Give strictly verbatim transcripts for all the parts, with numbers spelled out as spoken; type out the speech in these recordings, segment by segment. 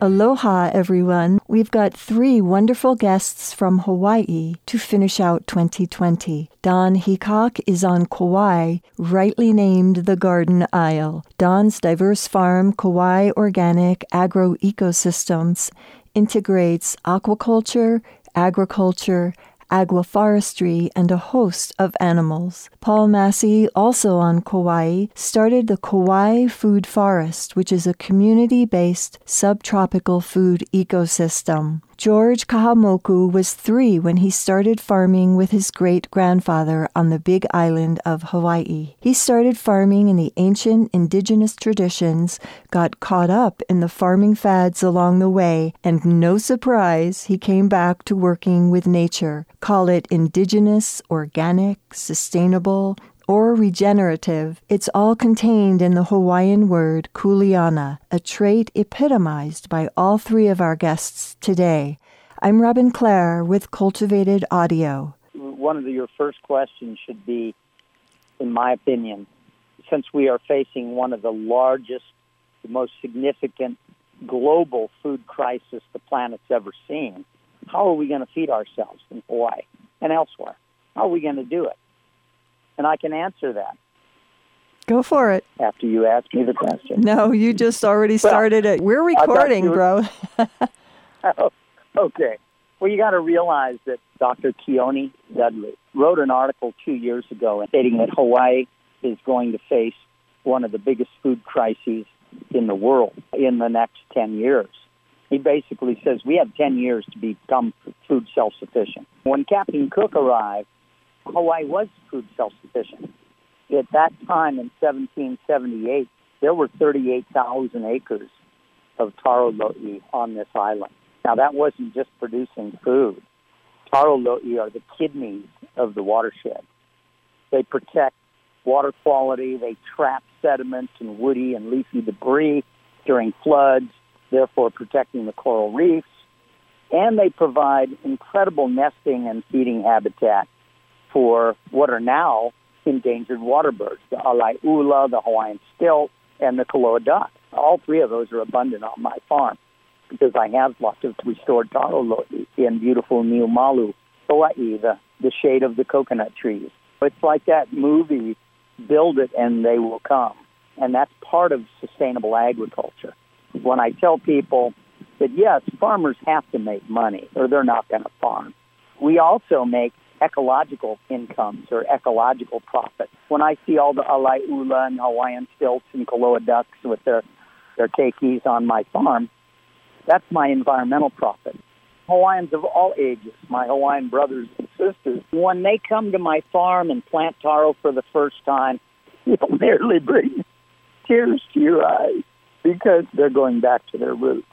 Aloha, everyone. We've got three wonderful guests from Hawaii to finish out twenty twenty. Don Heacock is on Kauai, rightly named the Garden Isle. Don's diverse farm, Kauai Organic Agro-Ecosystems, integrates aquaculture, agriculture, agroforestry, and a host of animals. Paul Massey, also on Kauai, started the Kauai Food Forest, which is a community-based subtropical food ecosystem. George Kahamoku was three when he started farming with his great-grandfather on the Big Island of Hawaii. He started farming in the ancient indigenous traditions, got caught up in the farming fads along the way, and no surprise, he came back to working with nature. Call it indigenous, organic, sustainable, or regenerative, it's all contained in the Hawaiian word kuleana, a trait epitomized by all three of our guests today. I'm Robin Clare with Cultivated Audio. One of the, your first questions should be, in my opinion, since we are facing one of the largest, the most significant global food crisis the planet's ever seen, how are we going to feed ourselves in Hawaii and elsewhere? How are we going to do it? And I can answer that. Go for it. After you ask me the question. No, you just already started well, it. We're recording, were... bro. oh, okay. Well, you got to realize that Doctor Keone Dudley wrote an article two years ago stating that Hawaii is going to face one of the biggest food crises in the world in the next ten years. He basically says we have ten years to become food self-sufficient. When Captain Cook arrived, Hawaii was food self-sufficient. At that time, in seventeen seventy-eight, there were thirty-eight thousand acres of taro lo'i on this island. Now, that wasn't just producing food. Taro lo'i are the kidneys of the watershed. They protect water quality. They trap sediments and woody and leafy debris during floods, therefore protecting the coral reefs. And they provide incredible nesting and feeding habitat for what are now endangered water birds, the alaiula, the Hawaiian stilt, and the koloa duck. All three of those are abundant on my farm because I have lots of restored taro lo'i in beautiful Niumalu, Hawaii, the, the shade of the coconut trees. It's like that movie, Build It and They Will Come, and that's part of sustainable agriculture. When I tell people that, yes, farmers have to make money or they're not going to farm, we also make ecological incomes or ecological profits. When I see all the alaiula and Hawaiian stilts and koloa ducks with their, their keikis on my farm, that's my environmental profit. Hawaiians of all ages, my Hawaiian brothers and sisters, when they come to my farm and plant taro for the first time, you'll nearly bring tears to your eyes because they're going back to their roots.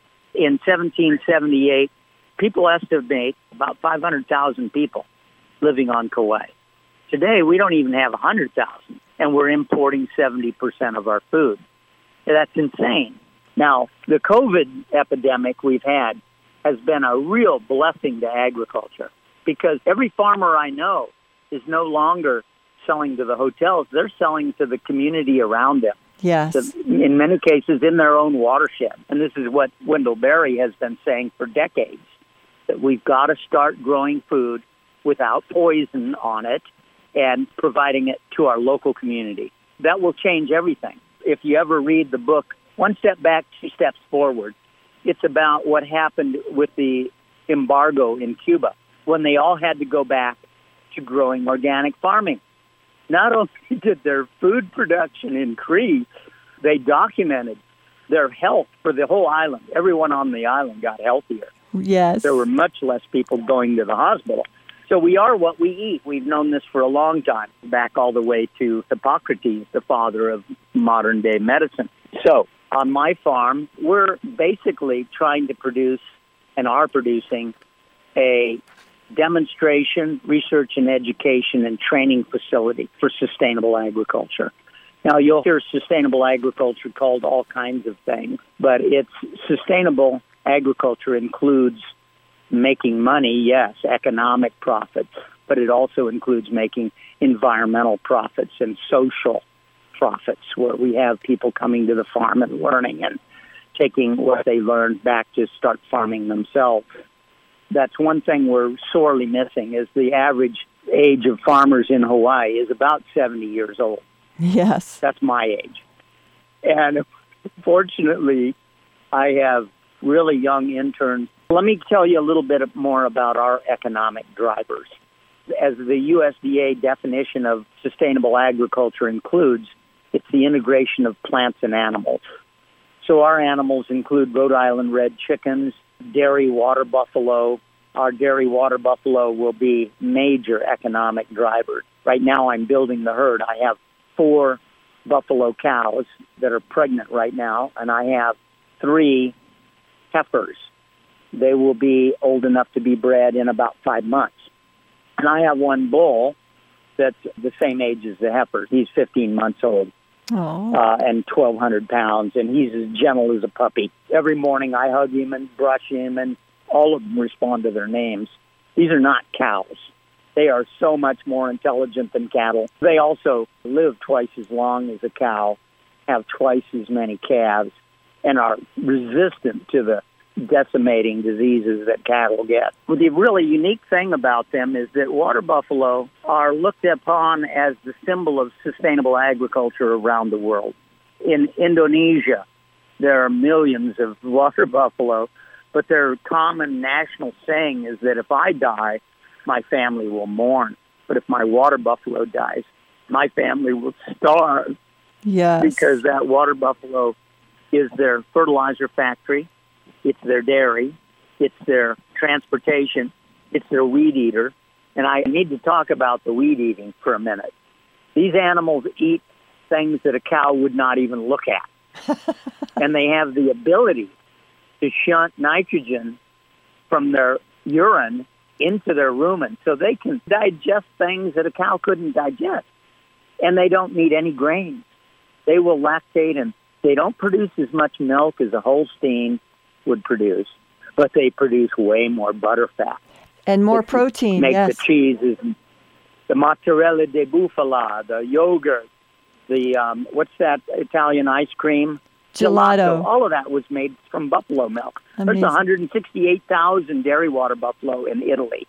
In seventeen seventy-eight, people estimate about five hundred thousand people living on Kauai. Today, we don't even have one hundred thousand, and we're importing seventy percent of our food. That's insane. Now, the COVID epidemic we've had has been a real blessing to agriculture because every farmer I know is no longer selling to the hotels. They're selling to the community around them. Yes. So in many cases, in their own watershed. And this is what Wendell Berry has been saying for decades, that we've got to start growing food without poison on it and providing it to our local community. That will change everything. If you ever read the book, One Step Back, Two Steps Forward, it's about what happened with the embargo in Cuba when they all had to go back to growing organic farming. Not only did their food production increase, they documented their health for the whole island. Everyone on the island got healthier. Yes. There were much less people going to the hospital. So we are what we eat. We've known this for a long time, back all the way to Hippocrates, the father of modern-day medicine. So on my farm, we're basically trying to produce and are producing a demonstration, research and education and training facility for sustainable agriculture. Now, you'll hear sustainable agriculture called all kinds of things, but it's sustainable agriculture includes making money, yes, economic profits, but it also includes making environmental profits and social profits where we have people coming to the farm and learning and taking what they learned back to start farming themselves. That's one thing we're sorely missing, is the average age of farmers in Hawaii is about seventy years old. Yes. That's my age. And fortunately, I have really young interns. Let me tell you a little bit more about our economic drivers. As the U S D A definition of sustainable agriculture includes, it's the integration of plants and animals. So our animals include Rhode Island red chickens, dairy water buffalo. Our dairy water buffalo will be major economic drivers. Right now I'm building the herd. I have four buffalo cows that are pregnant right now, and I have three heifers. They will be old enough to be bred in about five months. And I have one bull that's the same age as the heifer. He's fifteen months old uh, and twelve hundred pounds, and he's as gentle as a puppy. Every morning I hug him and brush him, and all of them respond to their names. These are not cows. They are so much more intelligent than cattle. They also live twice as long as a cow, have twice as many calves, and are resistant to the decimating diseases that cattle get. Well, the really unique thing about them is that water buffalo are looked upon as the symbol of sustainable agriculture around the world. In Indonesia, there are millions of water buffalo, but their common national saying is that if I die, my family will mourn. But if my water buffalo dies, my family will starve. Yes. Because that water buffalo is their fertilizer factory, it's their dairy, it's their transportation, it's their weed eater. And I need to talk about the weed eating for a minute. These animals eat things that a cow would not even look at. And they have the ability to shunt nitrogen from their urine into their rumen, so they can digest things that a cow couldn't digest. And they don't need any grains. They will lactate, and they don't produce as much milk as a Holstein would produce, but they produce way more butter fat. And more protein, make yes. the cheeses, the mozzarella di bufala, the yogurt, the, um, what's that Italian ice cream? Gelato. Gelato. All of that was made from buffalo milk. Amazing. There's one hundred sixty-eight thousand dairy water buffalo in Italy.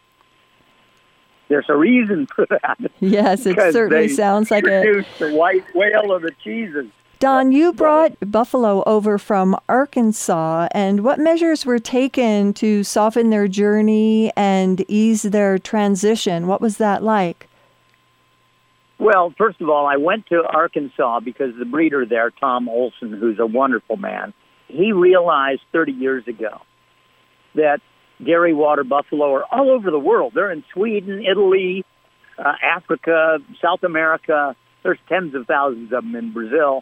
There's a reason for that. Yes, it certainly sounds like it. Produce the white whale of the cheeses. Don, you brought buffalo over from Arkansas, and what measures were taken to soften their journey and ease their transition? What was that like? Well, first of all, I went to Arkansas because the breeder there, Tom Olson, who's a wonderful man, he realized thirty years ago that dairy water buffalo are all over the world. They're in Sweden, Italy, uh, Africa, South America. There's tens of thousands of them in Brazil,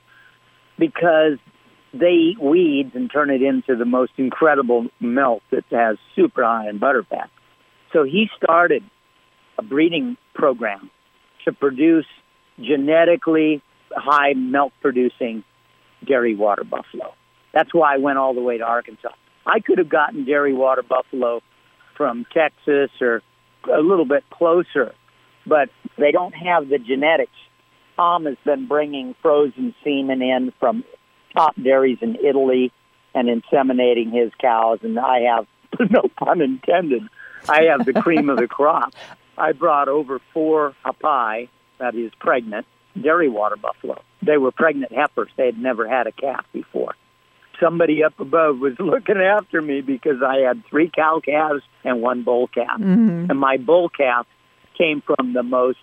because they eat weeds and turn it into the most incredible milk that has super high in butter fat. So he started a breeding program to produce genetically high milk-producing dairy water buffalo. That's why I went all the way to Arkansas. I could have gotten dairy water buffalo from Texas or a little bit closer, but they don't have the genetics. Tom has been bringing frozen semen in from top dairies in Italy and inseminating his cows, and I have, no pun intended, I have the cream of the crop. I brought over four hapai, that is pregnant, dairy water buffalo. They were pregnant heifers. They had never had a calf before. Somebody up above was looking after me because I had three cow calves and one bull calf. Mm-hmm. And my bull calf came from the most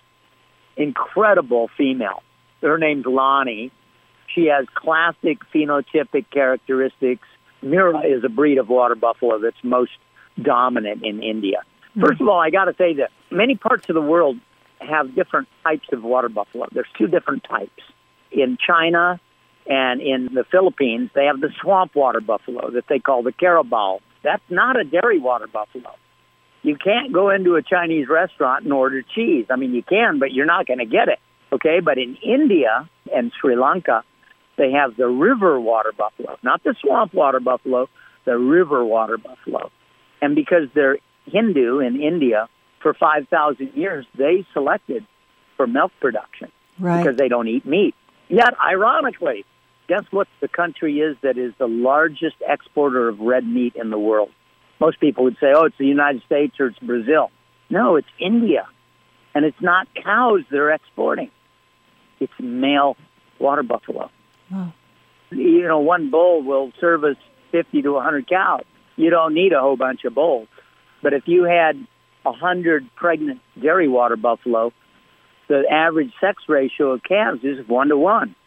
incredible female. Her name's Lonnie. She has classic phenotypic characteristics. Mira is a breed of water buffalo that's most dominant in India. First of all, I got to say that many parts of the world have different types of water buffalo. There's two different types. In China and in the Philippines, they have the swamp water buffalo that they call the carabao. That's not a dairy water buffalo. You can't go into a Chinese restaurant and order cheese. I mean, you can, but you're not going to get it, okay? But in India and Sri Lanka, they have the river water buffalo, not the swamp water buffalo, the river water buffalo. And because they're Hindu in India, for five thousand years, they selected for milk production right. because they don't eat meat. Yet, ironically, Guess what the country is that is the largest exporter of red meat in the world? Most people would say, oh, it's the United States or it's Brazil. No, it's India. And it's not cows they're exporting. It's male water buffalo. Wow. You know, one bull will service fifty to one hundred cows. You don't need a whole bunch of bulls. But if you had one hundred pregnant dairy water buffalo, the average sex ratio of calves is one to one.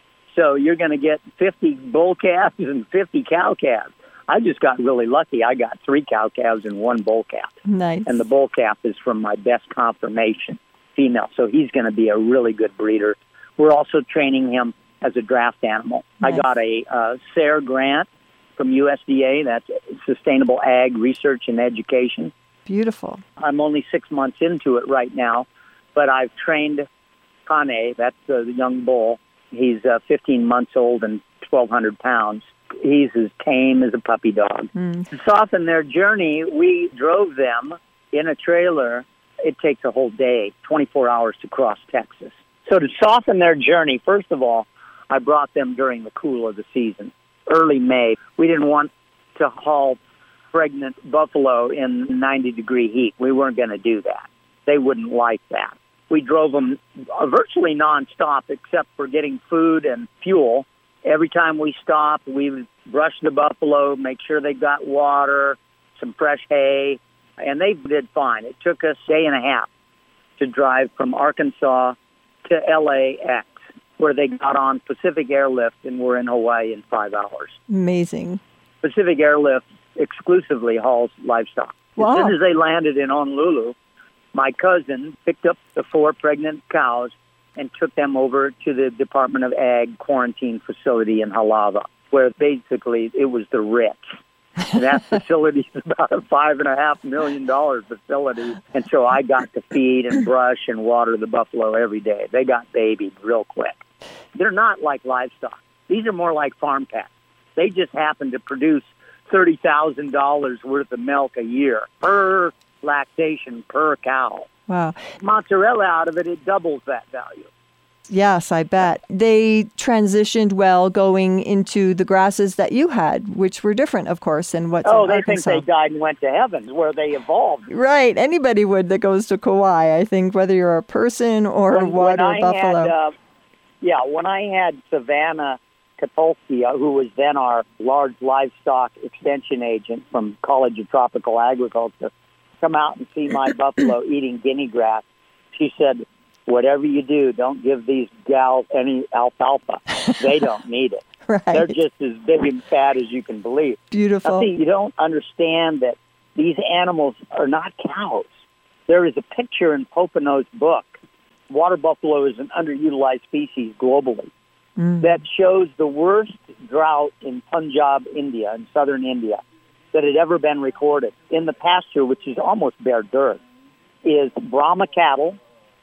So you're going to get fifty bull calves and fifty cow calves. I just got really lucky. I got three cow calves and one bull calf. Nice. And the bull calf is from my best confirmation female. So he's going to be a really good breeder. We're also training him as a draft animal. Nice. I got a uh, S A R E grant from U S D A. That's Sustainable Ag Research and Education. Beautiful. I'm only six months into it right now, but I've trained Kane, that's uh, the young bull. He's uh, fifteen months old and twelve hundred pounds. He's as tame as a puppy dog. Mm. To soften their journey, we drove them in a trailer. It takes a whole day, twenty-four hours to cross Texas. So to soften their journey, first of all, I brought them during the cool of the season, early May. We didn't want to haul pregnant buffalo in ninety-degree heat. We weren't going to do that. They wouldn't like that. We drove them virtually nonstop except for getting food and fuel. Every time we stopped, we would brush the buffalo, make sure they got water, some fresh hay, and they did fine. It took us a day and a half to drive from Arkansas to L A X, where they got on Pacific Airlift and were in Hawaii in five hours. Amazing. Pacific Airlift exclusively hauls livestock. Wow. As soon as they landed in Honolulu, my cousin picked up the four pregnant cows and took them over to the Department of Ag quarantine facility in Halawa, where basically it was the rich. That facility is about a five and a half million dollar facility, and so I got to feed and brush and water the buffalo every day. They got babied real quick. They're not like livestock. These are more like farm pets. They just happen to produce thirty thousand dollars worth of milk a year per lactation per cow. Wow. Mozzarella out of it, it doubles that value. Yes, I bet. They transitioned well going into the grasses that you had, which were different, of course, than what's oh, in they Arkansas. think they died and went to heaven, where they evolved. Right. Anybody would that goes to Kauai, I think, whether you're a person or when, a water when buffalo. Had, uh, yeah, when I had Savannah Katulski, uh, who was then our large livestock extension agent from College of Tropical Agriculture, come out and see my buffalo eating guinea grass, she said, whatever you do, don't give these gals any alfalfa. They don't need it. Right. They're just as big and fat as you can believe. Beautiful. Now, see, you don't understand that these animals are not cows. There is a picture in Popenoe's book, Water Buffalo is an underutilized species globally, mm. that shows the worst drought in Punjab, India, in southern India, that had ever been recorded. In the pasture, which is almost bare dirt, is Brahma cattle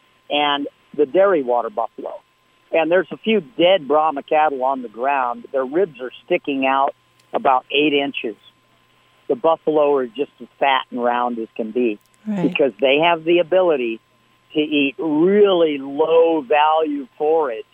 and the dairy water buffalo. And there's a few dead Brahma cattle on the ground. Their ribs are sticking out about eight inches. The buffalo are just as fat and round as can be, right, because they have the ability to eat really low-value forage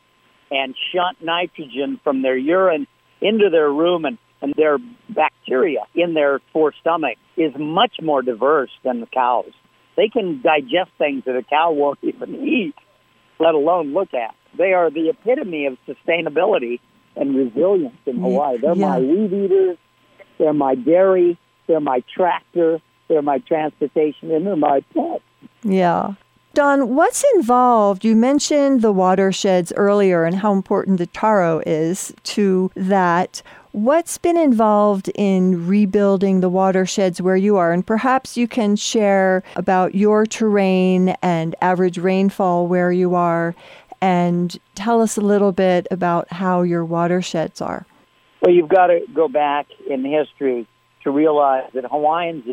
and shunt nitrogen from their urine into their rumen, and their bacteria in their forestomach is much more diverse than the cows. They can digest things that a cow won't even eat, let alone look at. They are the epitome of sustainability and resilience in Hawaii. They're yeah. my weed eaters, they're my dairy, they're my tractor, they're my transportation, and they're my pets. Yeah. Don, what's involved? You mentioned the watersheds earlier and how important the taro is to that. What's been involved in rebuilding the watersheds where you are? And perhaps you can share about your terrain and average rainfall where you are, and tell us a little bit about how your watersheds are. Well, you've got to go back in history to realize that Hawaiians'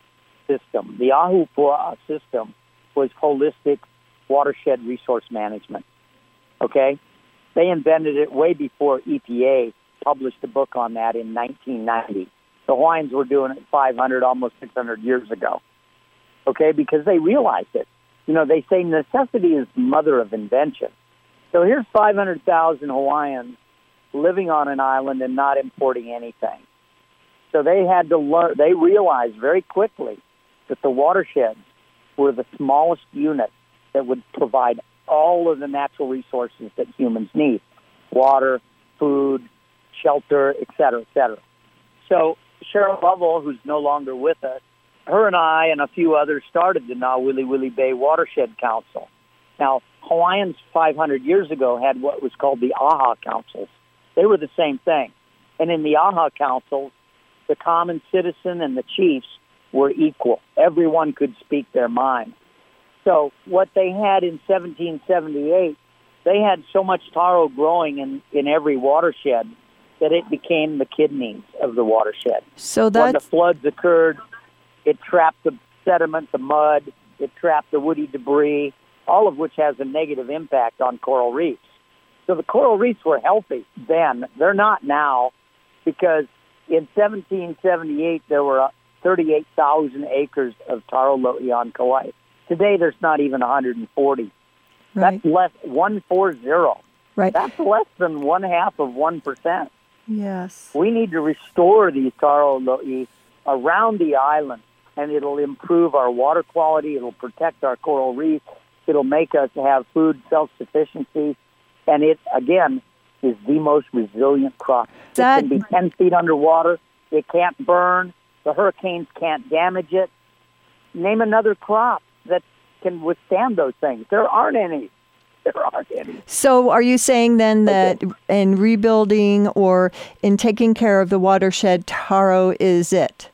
system, the Ahupua'a system, was holistic watershed resource management. Okay? They invented it way before E P A published a book on that in nineteen ninety. The Hawaiians were doing it five hundred, almost six hundred years ago. Okay? Because they realized it. You know, they say necessity is the mother of invention. So here's five hundred thousand Hawaiians living on an island and not importing anything. So they had to learn, they realized very quickly that the watersheds were the smallest unit that would provide all of the natural resources that humans need: water, food, shelter, et cetera, et cetera. So Cheryl Lovell, who's no longer with us, her and I and a few others started the Nauwili-Wili Bay Watershed Council. Now, Hawaiians five hundred years ago had what was called the AHA Councils. They were the same thing. And in the AHA Councils, the common citizen and the chiefs were equal. Everyone could speak their mind. So what they had in seventeen seventy-eight, they had so much taro growing in, in every watershed that it became the kidneys of the watershed. So that's... When the floods occurred, it trapped the sediment, the mud, it trapped the woody debris, all of which has a negative impact on coral reefs. So the coral reefs were healthy then. They're not now, because in seventeen seventy-eight, there were thirty-eight thousand acres of taro lo'i on Kauai. Today, there's not even one hundred forty. Right. That's less, one forty. Right. That's less than one half of one percent. Yes. We need to restore these taro lo'i around the island, and it'll improve our water quality. It'll protect our coral reefs. It'll make us have food self-sufficiency. And it, again, is the most resilient crop. That... It can be ten feet underwater. It can't burn. The hurricanes can't damage it. Name another crop that can withstand those things. There aren't any. There aren't any. So are you saying then that okay. in rebuilding or in taking care of the watershed, taro is it?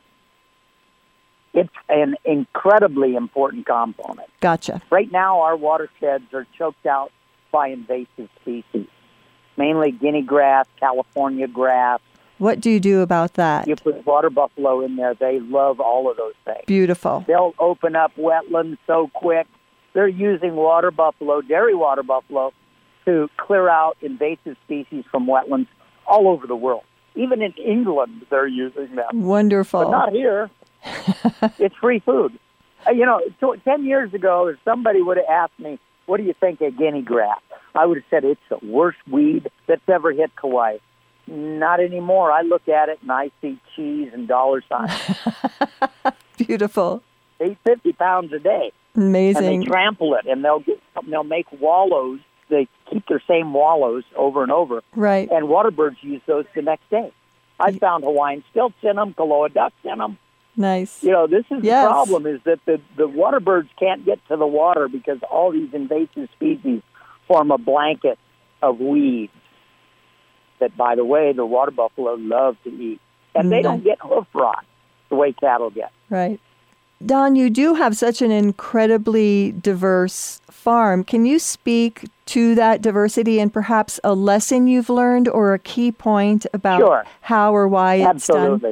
It's an incredibly important component. Gotcha. Right now, our watersheds are choked out by invasive species, mainly guinea grass, California grass. What do you do about that? You put water buffalo in there. They love all of those things. Beautiful. They'll open up wetlands so quick. They're using water buffalo, dairy water buffalo, to clear out invasive species from wetlands all over the world. Even in England, they're using them. Wonderful. But not here. It's free food. Uh, you know, so ten years ago, if somebody would have asked me, what do you think of guinea grass? I would have said it's the worst weed that's ever hit Kauai. Not anymore. I look at it and I see cheese and dollar signs. Beautiful. They eat fifty pounds a day. Amazing. And they trample it, and they'll get, they'll make wallows. They keep their same wallows over and over. Right. And water birds use those the next day. I found Hawaiian stilts in them, Koloa ducks in them. Nice. You know, this is yes. the problem, is that the, the water birds can't get to the water because all these invasive species form a blanket of weeds that, by the way, the water buffalo love to eat. And they no. don't get hoof rot the way cattle get. Right. Don, you do have such an incredibly diverse farm. Can you speak to that diversity and perhaps a lesson you've learned or a key point about sure. how or why it's Absolutely. done?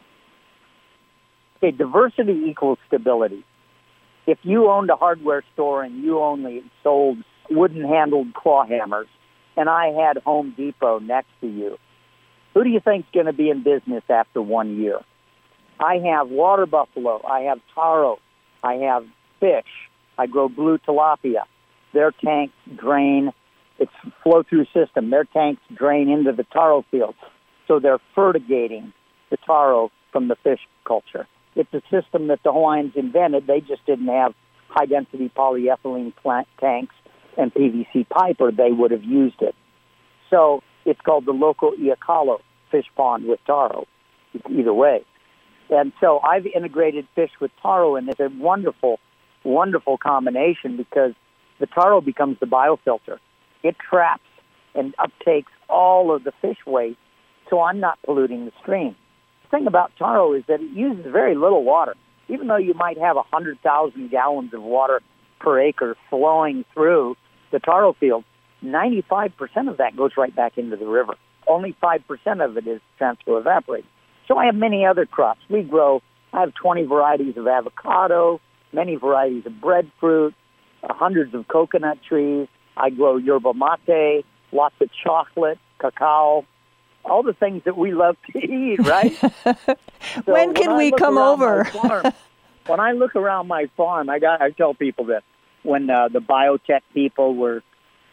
Okay, diversity equals stability. If you owned a hardware store and you only sold wooden-handled claw hammers, and I had Home Depot next to you, who do you think's going to be in business after one year? I have water buffalo. I have taro. I have fish. I grow blue tilapia. Their tanks drain. It's a flow-through system. Their tanks drain into the taro fields. So they're fertigating the taro from the fish culture. It's a system that the Hawaiians invented. They just didn't have high-density polyethylene plant tanks and P V C pipe, or they would have used it. So it's called the local Iakalo fish pond with taro, either way. And so I've integrated fish with taro, and it's a wonderful, wonderful combination because the taro becomes the biofilter. It traps and uptakes all of the fish waste, so I'm not polluting the stream. The thing about taro is that it uses very little water. Even though you might have one hundred thousand gallons of water per acre flowing through the taro field, ninety-five percent of that goes right back into the river. Only five percent of it is transfer-evaporated. So I have many other crops. We grow, I have twenty varieties of avocado, many varieties of breadfruit, uh, hundreds of coconut trees. I grow yerba mate, lots of chocolate, cacao, all the things that we love to eat, right? So when can when we come over? farm, when I look around my farm, I got I tell people that when uh, the biotech people were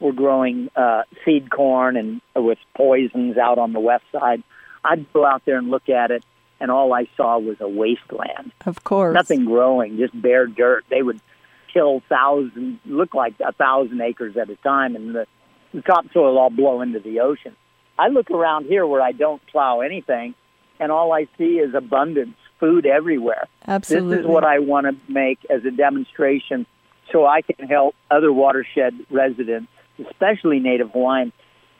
were growing uh, seed corn and with poisons out on the west side, I'd go out there and look at it, and all I saw was a wasteland. Of course. Nothing growing, just bare dirt. They would kill thousands, look like a thousand acres at a time, and the, the topsoil all blow into the ocean. I look around here where I don't plow anything, and all I see is abundance, food everywhere. Absolutely. This is what I want to make as a demonstration so I can help other watershed residents, especially Native Hawaiians,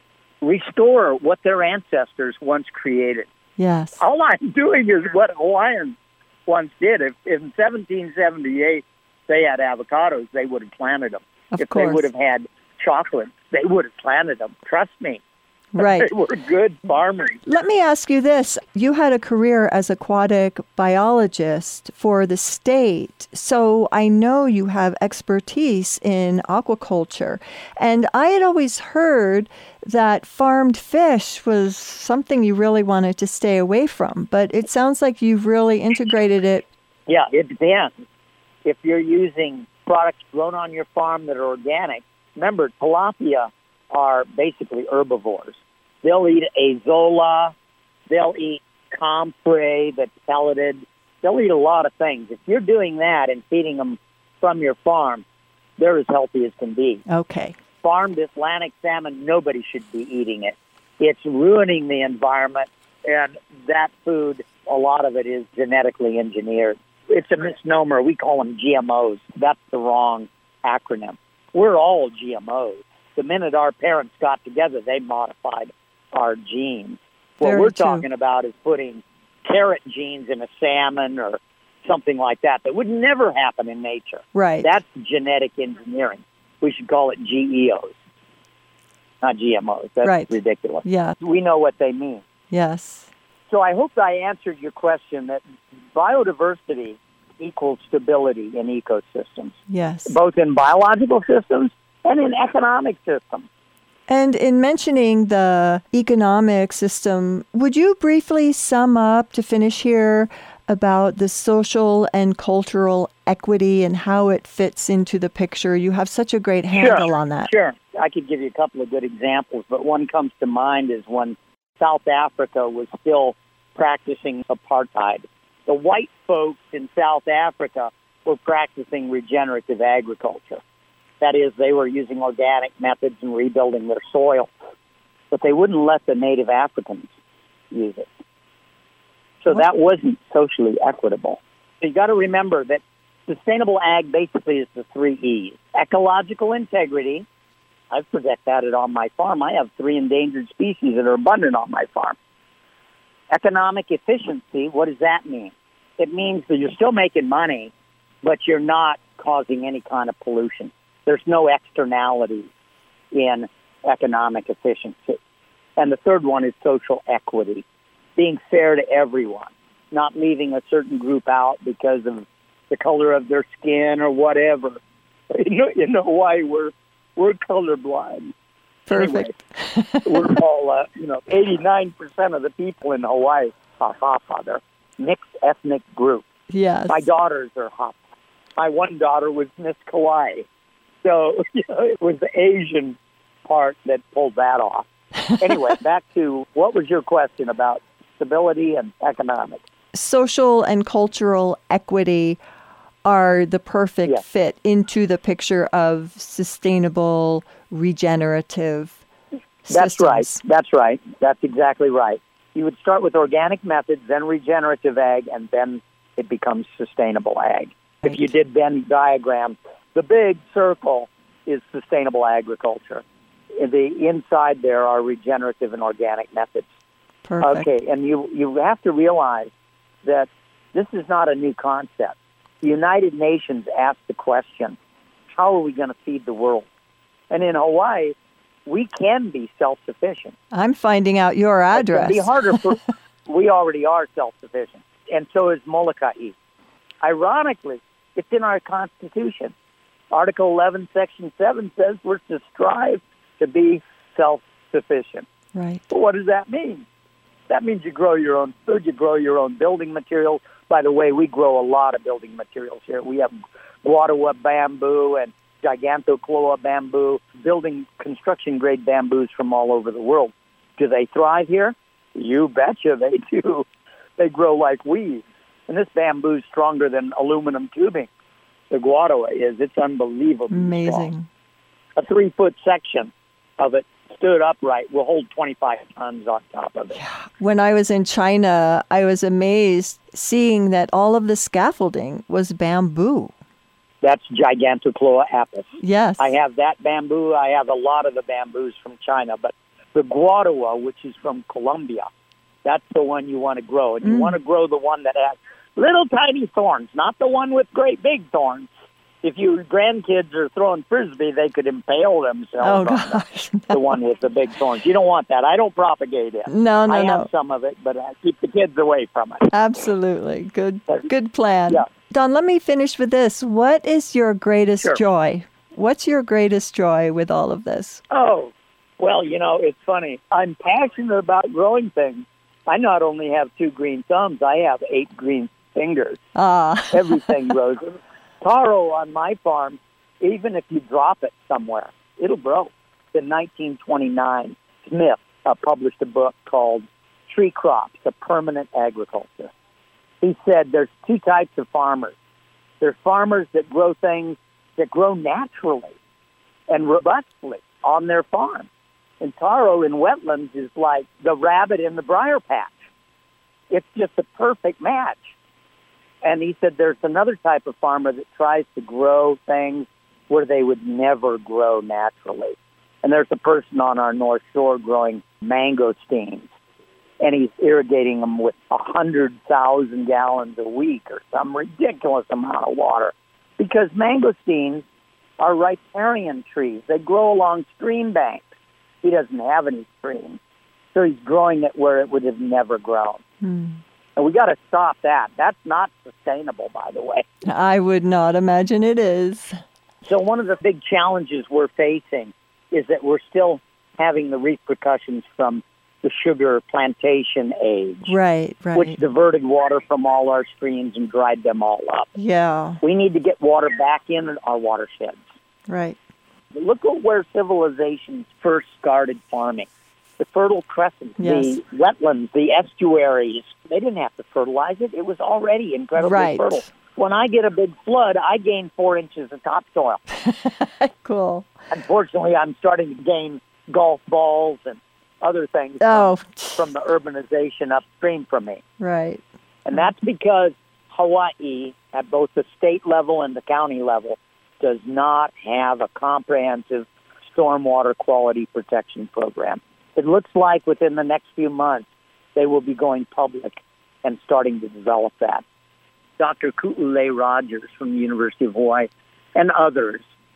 restore what their ancestors once created. Yes. All I'm doing is what Hawaiians once did. If in seventeen seventy-eight they had avocados, they would have planted them. Of if course. they would have had chocolate, they would have planted them. Trust me. Right. They were good farmers. Let me ask you this. You had a career as aquatic biologist for the state, so I know you have expertise in aquaculture. And I had always heard that farmed fish was something you really wanted to stay away from, but it sounds like you've really integrated it. Yeah, it depends. If you're using products grown on your farm that are organic, remember, tilapia are basically herbivores. They'll eat azolla, they'll eat comfrey that's pelleted, they'll eat a lot of things. If you're doing that and feeding them from your farm, they're as healthy as can be. Okay. Farmed Atlantic salmon, nobody should be eating it. It's ruining the environment, and that food, a lot of it is genetically engineered. It's a misnomer. We call them G M Os. That's the wrong acronym. We're all G M Os. The minute our parents got together, they modified our genes. What Very we're true. talking about is putting carrot genes in a salmon or something like that. That would never happen in nature. Right. That's genetic engineering. We should call it G E Os, not G M Os. That's Right. ridiculous. Yeah. We know what they mean. Yes. So I hope I answered your question that biodiversity equals stability in ecosystems, Yes. both in biological systems and in economic systems. And in mentioning the economic system, would you briefly sum up to finish here about the social and cultural equity and how it fits into the picture? You have such a great handle Sure, on that. Sure. I could give you a couple of good examples, but one comes to mind is when South Africa was still practicing apartheid. The white folks in South Africa were practicing regenerative agriculture. That is, they were using organic methods and rebuilding their soil, but they wouldn't let the native Africans use it. So that wasn't socially equitable. So you got to remember that sustainable ag basically is the three E's. Ecological integrity. I protect that on my farm. I have three endangered species that are abundant on my farm. Economic efficiency, what does that mean? It means that you're still making money, but you're not causing any kind of pollution. There's no externality in economic efficiency. And the third one is social equity, being fair to everyone, not leaving a certain group out because of the color of their skin or whatever. You know, you know why we're we're colorblind. Perfect. Anyway, we're all, uh, you know, eighty-nine percent of the people in Hawaii are Hapa. They're mixed ethnic group. Yes. My daughters are Hapa. My one daughter was Miss Kauai. So, you know, it was the Asian part that pulled that off. Anyway, back to what was your question about stability and economics? Social and cultural equity are the perfect Yes. fit into the picture of sustainable, regenerative That's systems. right. That's right. That's exactly right. You would start with organic methods, then regenerative ag, and then it becomes sustainable ag. Right. If you did Venn diagram, the big circle is sustainable agriculture. In the inside there are regenerative and organic methods. Perfect. Okay, and you, you have to realize that this is not a new concept. The United Nations asked the question, how are we going to feed the world? And in Hawaii, we can be self-sufficient. I'm finding out your address. It'd be harder for, we already are self-sufficient, and so is Molokai. Ironically, it's in our Constitution. Article eleven, Section seven says we're to strive to be self-sufficient. Right. But what does that mean? That means you grow your own food, you grow your own building materials. By the way, we grow a lot of building materials here. We have guadua bamboo and Gigantocloa bamboo, building construction-grade bamboos from all over the world. Do they thrive here? You betcha they do. They grow like weeds. And this bamboo is stronger than aluminum tubing. The guadua is. It's unbelievably Amazing. strong. A three-foot section of it stood upright will hold twenty-five tons on top of it. When I was in China, I was amazed seeing that all of the scaffolding was bamboo. That's Gigantocloa apis. Yes. I have that bamboo. I have a lot of the bamboos from China. But the guadua, which is from Colombia, that's the one you want to grow. And you Mm. want to grow the one that has little tiny thorns, not the one with great big thorns. If your grandkids are throwing Frisbee, they could impale themselves Oh, on gosh. the, the one with the big thorns. You don't want that. I don't propagate it. No, no, I no. have some of it, but I keep the kids away from it. Absolutely. Good good plan. Yeah. Don, let me finish with this. What is your greatest Sure. joy? What's your greatest joy with all of this? Oh, well, you know, it's funny. I'm passionate about growing things. I not only have two green thumbs, I have eight green fingers. Ah. Everything grows. Taro on my farm, even if you drop it somewhere, it'll grow. In nineteen twenty-nine, Smith uh, published a book called Tree Crops, A Permanent Agriculture. He said there's two types of farmers. There's farmers that grow things that grow naturally and robustly on their farm. And taro in wetlands is like the rabbit in the briar patch. It's just a perfect match. And he said there's another type of farmer that tries to grow things where they would never grow naturally. And there's a person on our North Shore growing mangosteens, and he's irrigating them with one hundred thousand gallons a week or some ridiculous amount of water. Because mangosteens are riparian trees. They grow along stream banks. He doesn't have any streams, so he's growing it where it would have never grown. Hmm. And we got to stop that. That's not sustainable, by the way. I would not imagine it is. So one of the big challenges we're facing is that we're still having the repercussions from the sugar plantation age, Right, right. which diverted water from all our streams and dried them all up. Yeah, We need to get water back in our watersheds. right. Look at where civilizations first started farming. The Fertile Crescent, Yes. the wetlands, the estuaries. They didn't have to fertilize it. It was already incredibly Right. fertile. When I get a big flood, I gain four inches of topsoil. Cool. Unfortunately, I'm starting to gain golf balls and other things Oh, from, from the urbanization upstream from me. right. And that's because Hawaii, at both the state level and the county level, does not have a comprehensive stormwater quality protection program. It looks like within the next few months, they will be going public and starting to develop that. Doctor Ku'ule Rogers from the University of Hawaii and others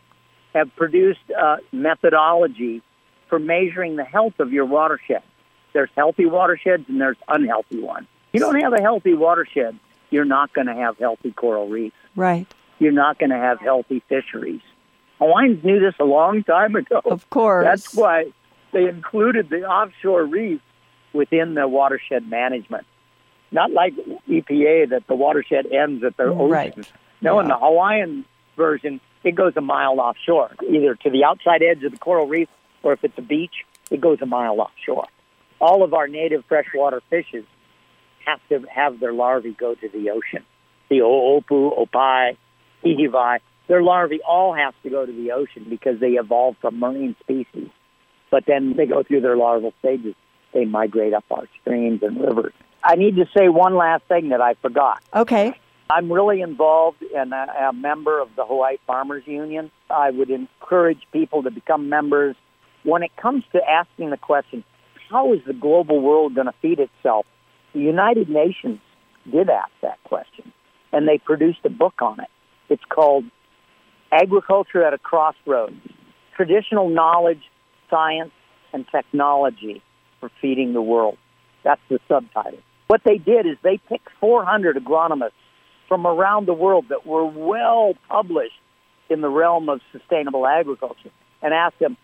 have produced a methodology for measuring the health of your watershed. There's healthy watersheds and there's unhealthy ones. If you don't have a healthy watershed, you're not going to have healthy coral reefs. Right. You're not going to have healthy fisheries. Hawaiians knew this a long time ago. Of course. That's why they included the offshore reef within the watershed management. Not like E P A that the watershed ends at the ocean. Right. No, Yeah. in the Hawaiian version, it goes a mile offshore, either to the outside edge of the coral reef, or if it's a beach, it goes a mile offshore. All of our native freshwater fishes have to have their larvae go to the ocean. The oopu, opai, hihiwai, their larvae all have to go to the ocean because they evolved from marine species. But then they go through their larval stages. They migrate up our streams and rivers. I need to say one last thing that I forgot. Okay. I'm really involved and a, a member of the Hawaii Farmers Union. I would encourage people to become members. When it comes to asking the question, how is the global world going to feed itself? The United Nations did ask that question, and they produced a book on it. It's called Agriculture at a Crossroads, Traditional Knowledge, Science, and Technology for Feeding the World. That's the subtitle. What they did is they picked four hundred agronomists from around the world that were well published in the realm of sustainable agriculture and asked them,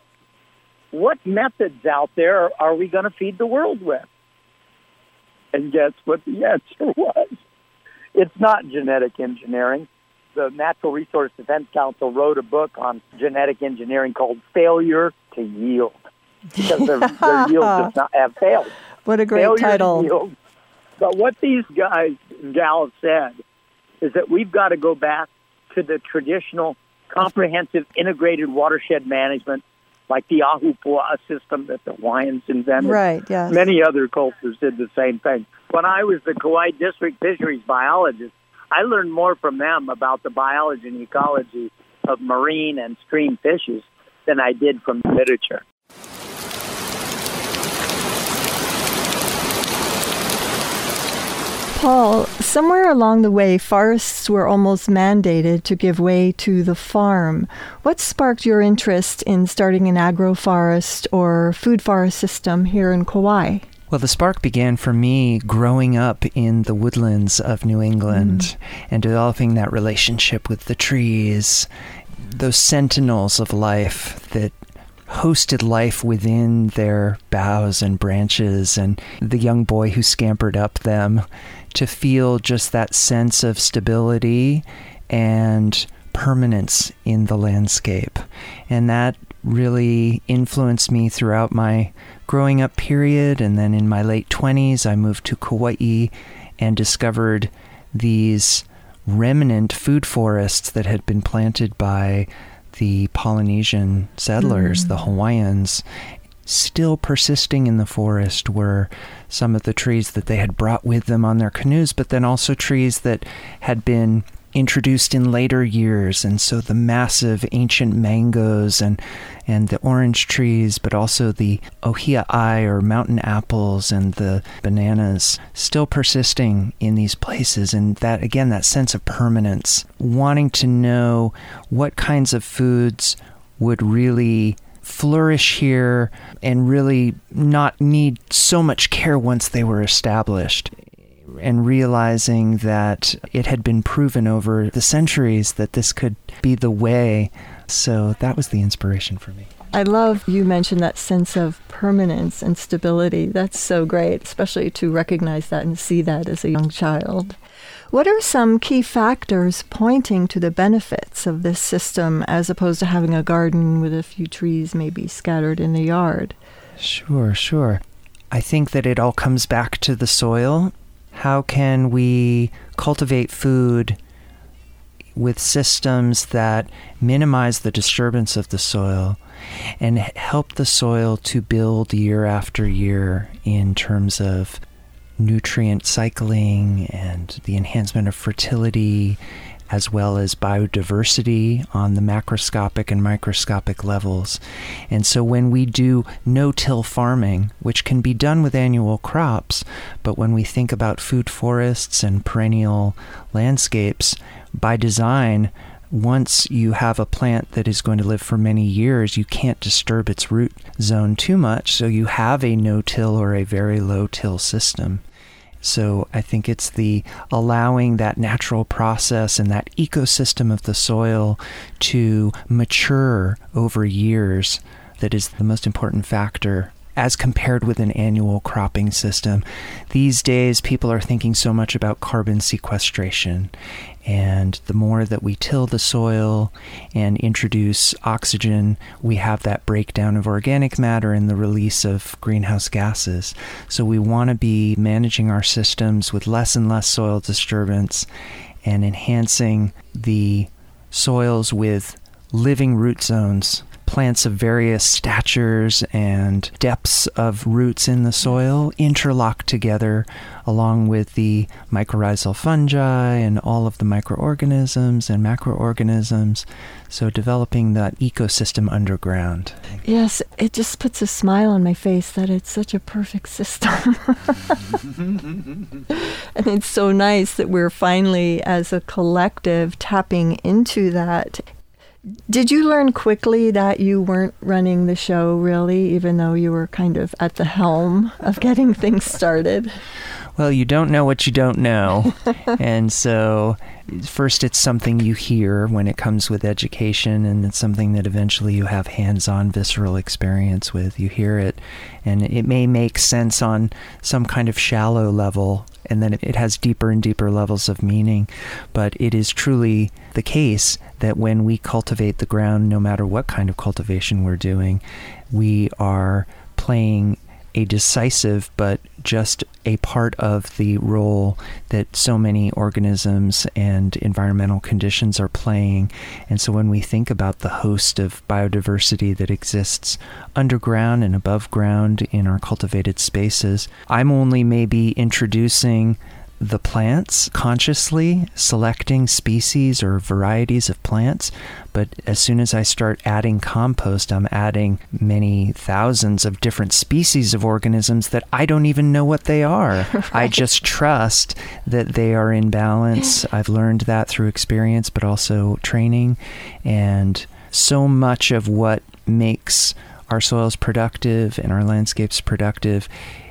what methods out there are we going to feed the world with? And guess what the answer was? It's not genetic engineering. the Natural Resource Defense Council wrote a book on genetic engineering called Failure to Yield, because their, their yield does not have failed. What a great Failure title. To yield. But what these guys and gals said is that we've got to go back to the traditional comprehensive integrated watershed management, like the Ahupua'a system that the Hawaiians invented. Right, yes. Many other cultures did the same thing. When I was the Kauai District fisheries biologist, I learned more from them about the biology and ecology of marine and stream fishes than I did from literature. Paul, somewhere along the way, forests were almost mandated to give way to the farm. What sparked your interest in starting an agroforest or food forest system here in Kauai? Well, the spark began for me growing up in the woodlands of New England mm. and developing that relationship with the trees, those sentinels of life that hosted life within their boughs and branches, and the young boy who scampered up them, to feel just that sense of stability and permanence in the landscape. And that really influenced me throughout my growing up period. And then in my late twenties, I moved to Kauai and discovered these remnant food forests that had been planted by the Polynesian settlers, mm. the Hawaiians. Still persisting in the forest were some of the trees that they had brought with them on their canoes, but then also trees that had been introduced in later years. And so the massive ancient mangoes and and the orange trees, but also the ohia'i or mountain apples and the bananas still persisting in these places. And that, again, that sense of permanence, wanting to know what kinds of foods would really flourish here and really not need so much care once they were established, and realizing that it had been proven over the centuries that this could be the way. So that was the inspiration for me. I love you mentioned that sense of permanence and stability. That's so great, especially to recognize that and see that as a young child. What are some key factors pointing to the benefits of this system as opposed to having a garden with a few trees maybe scattered in the yard? Sure, sure. I think that it all comes back to the soil. How can we cultivate food with systems that minimize the disturbance of the soil and help the soil to build year after year in terms of nutrient cycling and the enhancement of fertility, as well as biodiversity on the macroscopic and microscopic levels. And so when we do no-till farming, which can be done with annual crops, but when we think about food forests and perennial landscapes, by design, once you have a plant that is going to live for many years, you can't disturb its root zone too much, so you have a no-till or a very low-till system. So I think it's the allowing that natural process and that ecosystem of the soil to mature over years that is the most important factor as compared with an annual cropping system. These days, people are thinking so much about carbon sequestration. And the more that we till the soil and introduce oxygen, we have that breakdown of organic matter and the release of greenhouse gases. So we want to be managing our systems with less and less soil disturbance and enhancing the soils with living root zones, plants of various statures and depths of roots in the soil interlock together along with the mycorrhizal fungi and all of the microorganisms and macroorganisms. So developing that ecosystem underground. Yes, it just puts a smile on my face that it's such a perfect system. And it's so nice that we're finally, as a collective, tapping into that. Did you learn quickly that you weren't running the show, really, even though you were kind of at the helm of getting things started? Well, you don't know what you don't know. And so first it's something you hear when it comes with education, and it's something that eventually you have hands-on visceral experience with. You hear it, and it may make sense on some kind of shallow level and then it has deeper and deeper levels of meaning. But it is truly the case that when we cultivate the ground, no matter what kind of cultivation we're doing, we are playing a decisive but just a part of the role that so many organisms and environmental conditions are playing. And so when we think about the host of biodiversity that exists underground and above ground in our cultivated spaces, I'm only maybe introducing the plants consciously, selecting species or varieties of plants. But as soon as I start adding compost, I'm adding many thousands of different species of organisms that I don't even know what they are. Right. I just trust that they are in balance. I've learned that through experience, but also training. And so much of what makes our soils productive and our landscapes productive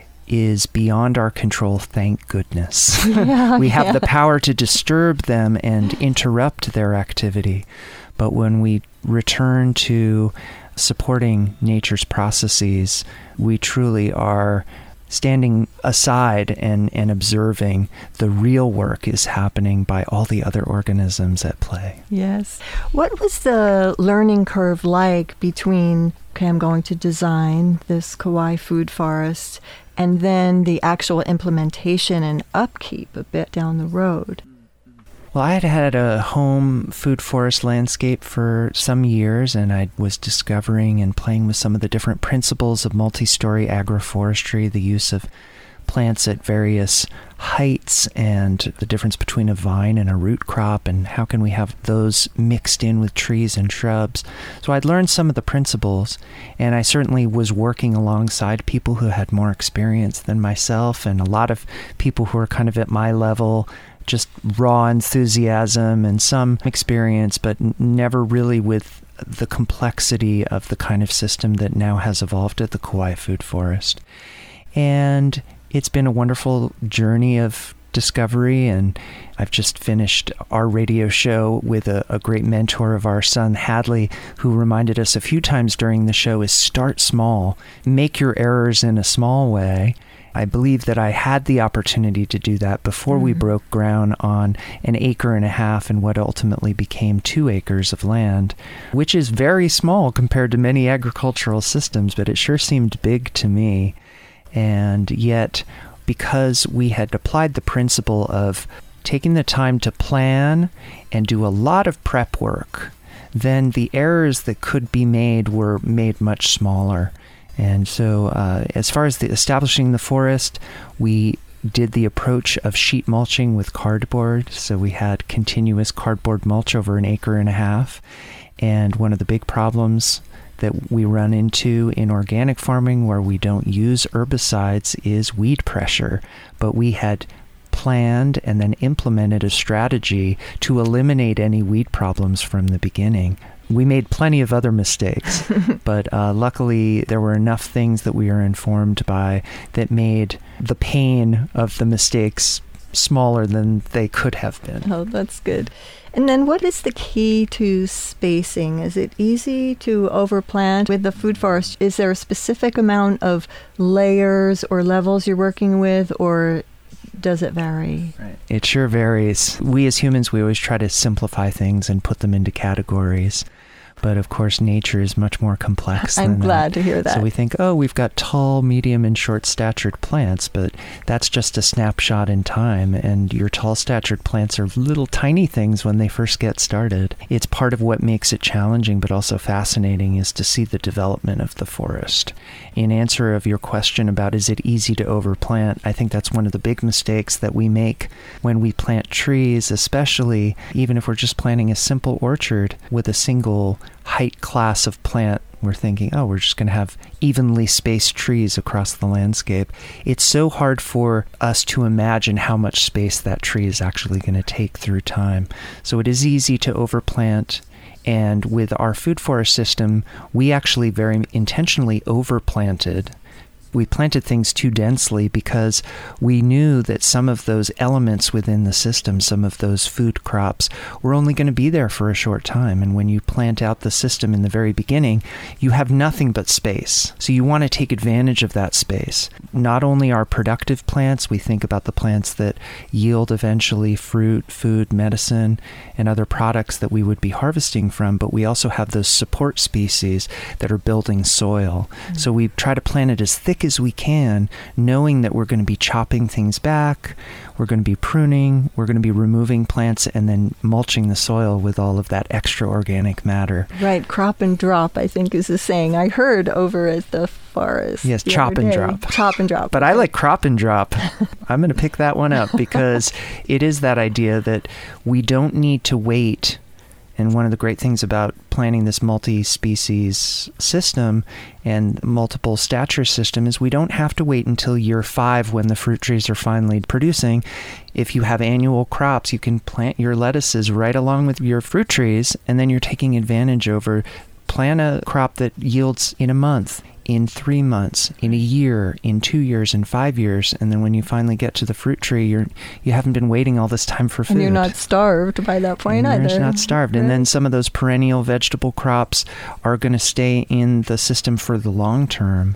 is beyond our control, thank goodness. Yeah, we have yeah. the power to disturb them and interrupt their activity. But when we return to supporting nature's processes, we truly are standing aside and, and observing the real work is happening by all the other organisms at play. Yes. What was the learning curve like between, okay, I'm going to design this Kauai food forest, and then the actual implementation and upkeep a bit down the road? Well, I had had a home food forest landscape for some years, and I was discovering and playing with some of the different principles of multi-story agroforestry, the use of plants at various heights, and the difference between a vine and a root crop, and how can we have those mixed in with trees and shrubs. So I'd learned some of the principles, and I certainly was working alongside people who had more experience than myself, and a lot of people who were kind of at my level, just raw enthusiasm and some experience, but never really with the complexity of the kind of system that now has evolved at the Kauai Food Forest. And it's been a wonderful journey of discovery, and I've just finished our radio show with a, a great mentor of our son, Hadley, who reminded us a few times during the show is start small, make your errors in a small way. I believe that I had the opportunity to do that before mm-hmm. we broke ground on an acre and a half and what ultimately became two acres of land, which is very small compared to many agricultural systems, but it sure seemed big to me. And yet, because we had applied the principle of taking the time to plan and do a lot of prep work, then the errors that could be made were made much smaller. And so uh, as far as the establishing the forest, we did the approach of sheet mulching with cardboard. So we had continuous cardboard mulch over an acre and a half. And one of the big problems that we run into in organic farming where we don't use herbicides is weed pressure. But we had planned and then implemented a strategy to eliminate any weed problems from the beginning. We made plenty of other mistakes, but uh, luckily there were enough things that we were informed by that made the pain of the mistakes smaller than they could have been. Oh, that's good. And then what is the key to spacing? Is it easy to overplant with the food forest? Is there a specific amount of layers or levels you're working with, or does it vary? Right. It sure varies. We as humans, we always try to simplify things and put them into categories. But of course, nature is much more complex than that. I'm glad to hear that. So we think, oh, we've got tall, medium, and short-statured plants, but that's just a snapshot in time. And your tall-statured plants are little tiny things when they first get started. It's part of what makes it challenging, but also fascinating, is to see the development of the forest. In answer of your question about is it easy to overplant, I think that's one of the big mistakes that we make when we plant trees, especially even if we're just planting a simple orchard with a single height class of plant. We're thinking, oh, we're just going to have evenly spaced trees across the landscape. It's so hard for us to imagine how much space that tree is actually going to take through time. So it is easy to overplant. And with our food forest system, we actually very intentionally overplanted We planted things too densely because we knew that some of those elements within the system, some of those food crops, were only going to be there for a short time. And when you plant out the system in the very beginning, you have nothing but space. So you want to take advantage of that space. Not only our productive plants, we think about the plants that yield eventually fruit, food, medicine, and other products that we would be harvesting from, but we also have those support species that are building soil. Mm-hmm. So we try to plant it as thick as we can, knowing that we're going to be chopping things back, we're going to be pruning, we're going to be removing plants, and then mulching the soil with all of that extra organic matter. Right, crop and drop, I think is the saying I heard over at the forest. Yes, chop and drop. Chop and drop. But I like crop and drop. I'm going to pick that one up because it is that idea that we don't need to wait. And one of the great things about planting this multi-species system and multiple stature system is we don't have to wait until year five when the fruit trees are finally producing. If you have annual crops, you can plant your lettuces right along with your fruit trees, and then you're taking advantage over. Plant a crop that yields in a month, in three months, in a year, in two years, in five years, and then when you finally get to the fruit tree, you're you haven't been waiting all this time for food. And you're not starved by that point and either. You're not starved. Right. And then some of those perennial vegetable crops are going to stay in the system for the long term.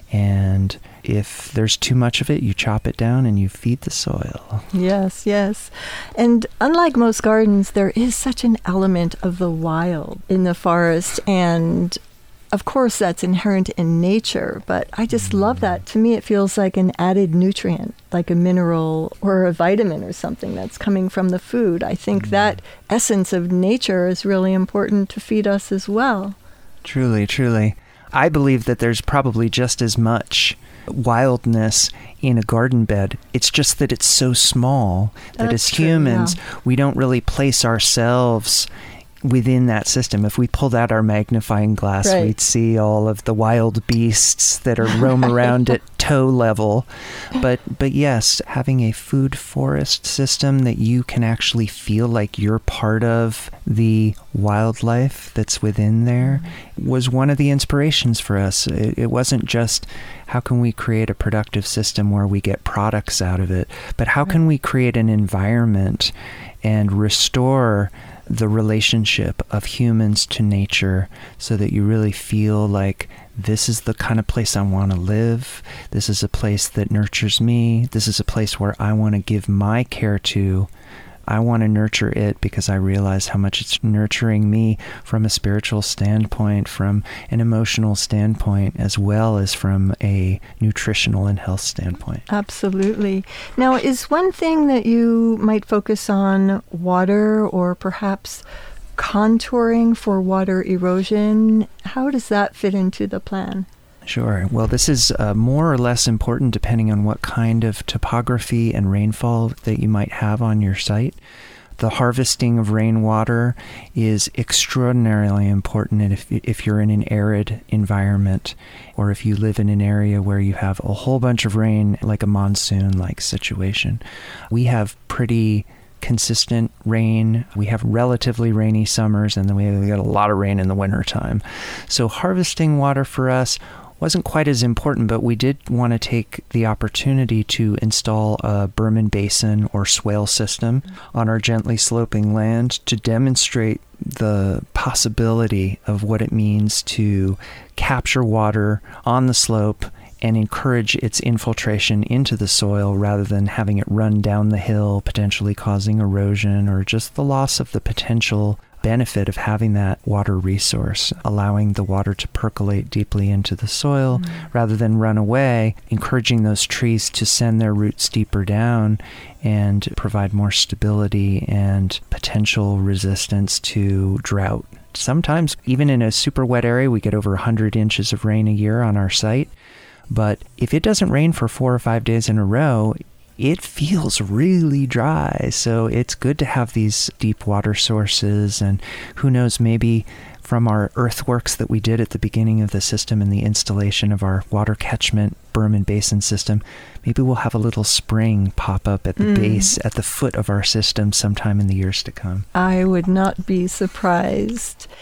And if there's too much of it, you chop it down and you feed the soil. Yes, yes. And unlike most gardens, there is such an element of the wild in the forest. And of course, that's inherent in nature. But I just mm. love that. To me, it feels like an added nutrient, like a mineral or a vitamin or something that's coming from the food. I think mm. that essence of nature is really important to feed us as well. Truly, truly. I believe that there's probably just as much wildness in a garden bed. It's just that it's so small that That's as humans, true, yeah. we don't really place ourselves within that system. If we pulled out our magnifying glass, right. we'd see all of the wild beasts that are roam around at toe level. But but yes, having a food forest system that you can actually feel like you're part of the wildlife that's within there mm-hmm. was one of the inspirations for us. It, it wasn't just how can we create a productive system where we get products out of it, but how right. can we create an environment and restore the relationship of humans to nature so that you really feel like this is the kind of place I want to live. This is a place that nurtures me. This is a place where I want to give my care to. I want to nurture it because I realize how much it's nurturing me from a spiritual standpoint, from an emotional standpoint, as well as from a nutritional and health standpoint. Absolutely. Now, is one thing that you might focus on water or perhaps contouring for water erosion? How does that fit into the plan? Sure. Well, this is uh, more or less important depending on what kind of topography and rainfall that you might have on your site. The harvesting of rainwater is extraordinarily important if if you're in an arid environment or if you live in an area where you have a whole bunch of rain, like a monsoon-like situation. We have pretty consistent rain. We have relatively rainy summers, and then we get a lot of rain in the wintertime. So harvesting water for us wasn't quite as important, but we did want to take the opportunity to install a Berman Basin or swale system on our gently sloping land to demonstrate the possibility of what it means to capture water on the slope and encourage its infiltration into the soil rather than having it run down the hill, potentially causing erosion or just the loss of the potential benefit of having that water resource, allowing the water to percolate deeply into the soil mm-hmm. rather than run away, encouraging those trees to send their roots deeper down and provide more stability and potential resistance to drought. Sometimes, even in a super wet area, we get over one hundred inches of rain a year on our site. But if it doesn't rain for four or five days in a row, it feels really dry. So it's good to have these deep water sources, and who knows, maybe from our earthworks that we did at the beginning of the system and the installation of our water catchment Berman Basin system, maybe we'll have a little spring pop up at the mm. base, at the foot of our system sometime in the years to come. I would not be surprised.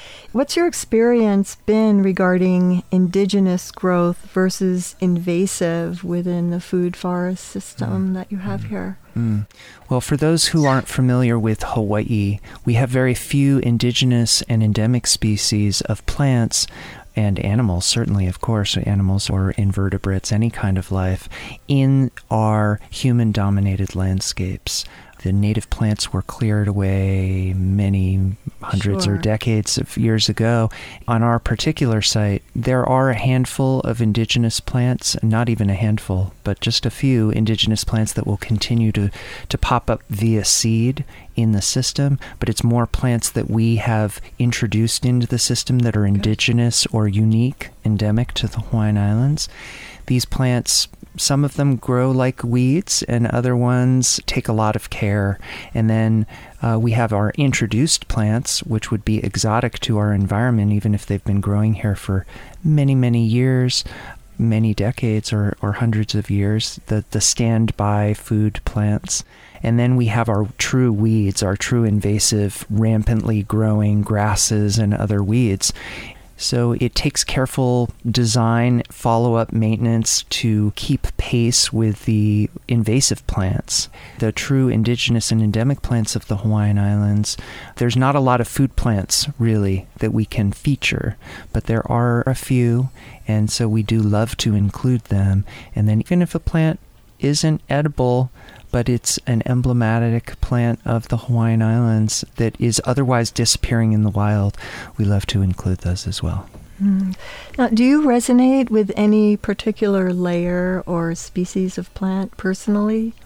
What's your experience been regarding indigenous growth versus invasive within the food forest system mm. that you have mm. here? Mm. Well, for those who aren't familiar with Hawaii, we have very few indigenous and endemic species of plants and animals, certainly, of course, animals or invertebrates, any kind of life, in our human-dominated landscapes. The native plants were cleared away many hundreds sure. or decades of years ago. On our particular site, there are a handful of indigenous plants, not even a handful, but just a few indigenous plants that will continue to, to pop up via seed in the system, but it's more plants that we have introduced into the system that are indigenous or unique, endemic to the Hawaiian Islands. These plants, some of them grow like weeds, and other ones take a lot of care. And then uh, we have our introduced plants, which would be exotic to our environment, even if they've been growing here for many, many years, many decades or, or hundreds of years, the, the standby food plants. And then we have our true weeds, our true invasive, rampantly growing grasses and other weeds. So it takes careful design, follow-up maintenance to keep pace with the invasive plants. The true indigenous and endemic plants of the Hawaiian Islands, there's not a lot of food plants, really, that we can feature, but there are a few, and so we do love to include them. And then even if a plant isn't edible, but it's an emblematic plant of the Hawaiian Islands that is otherwise disappearing in the wild, we love to include those as well. Mm. Now, do you resonate with any particular layer or species of plant personally?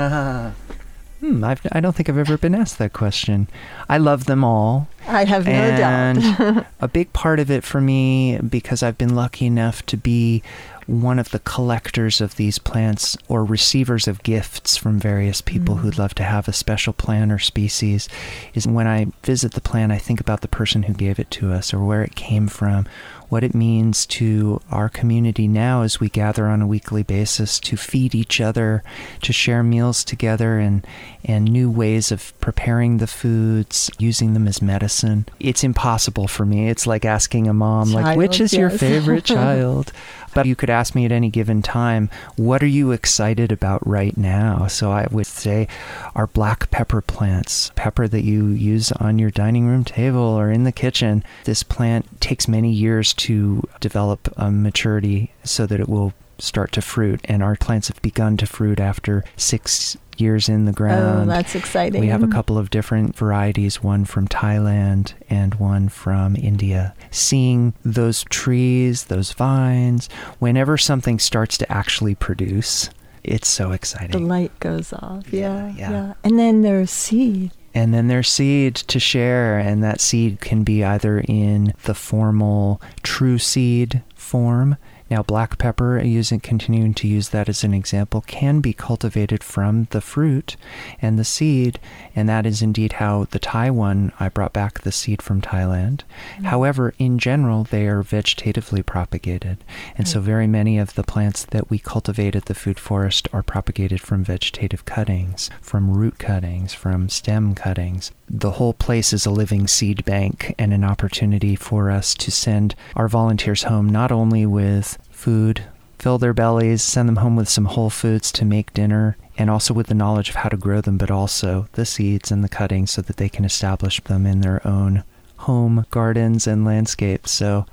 Hmm, I've, I don't think I've ever been asked that question. I love them all. I have no and doubt. A big part of it for me, because I've been lucky enough to be one of the collectors of these plants or receivers of gifts from various people mm. who'd love to have a special plant or species, is when I visit the plant, I think about the person who gave it to us or where it came from, what it means to our community now as we gather on a weekly basis to feed each other, to share meals together, and and new ways of preparing the foods, using them as medicine. It's impossible for me. It's like asking a mom, child, like, which is yes. your favorite child? But you could ask me at any given time, what are you excited about right now? So I would say our black pepper plants, pepper that you use on your dining room table or in the kitchen. This plant takes many years to develop a maturity so that it will start to fruit. And our plants have begun to fruit after six years in the ground. Oh, that's exciting. We have a couple of different varieties, one from Thailand and one from India. Seeing those trees, those vines, whenever something starts to actually produce, it's so exciting. The light goes off. Yeah, yeah. yeah. yeah. And then there's seed. And then there's seed to share, and that seed can be either in the formal true seed form. Now, black pepper, using continuing to use that as an example, can be cultivated from the fruit and the seed, and that is indeed how the Thai one, I brought back the seed from Thailand. Mm-hmm. However, in general, they are vegetatively propagated, and mm-hmm. so very many of the plants that we cultivate at the food forest are propagated from vegetative cuttings, from root cuttings, from stem cuttings. The whole place is a living seed bank and an opportunity for us to send our volunteers home not only with food, fill their bellies, send them home with some whole foods to make dinner, and also with the knowledge of how to grow them, but also the seeds and the cuttings so that they can establish them in their own home gardens and landscapes. So,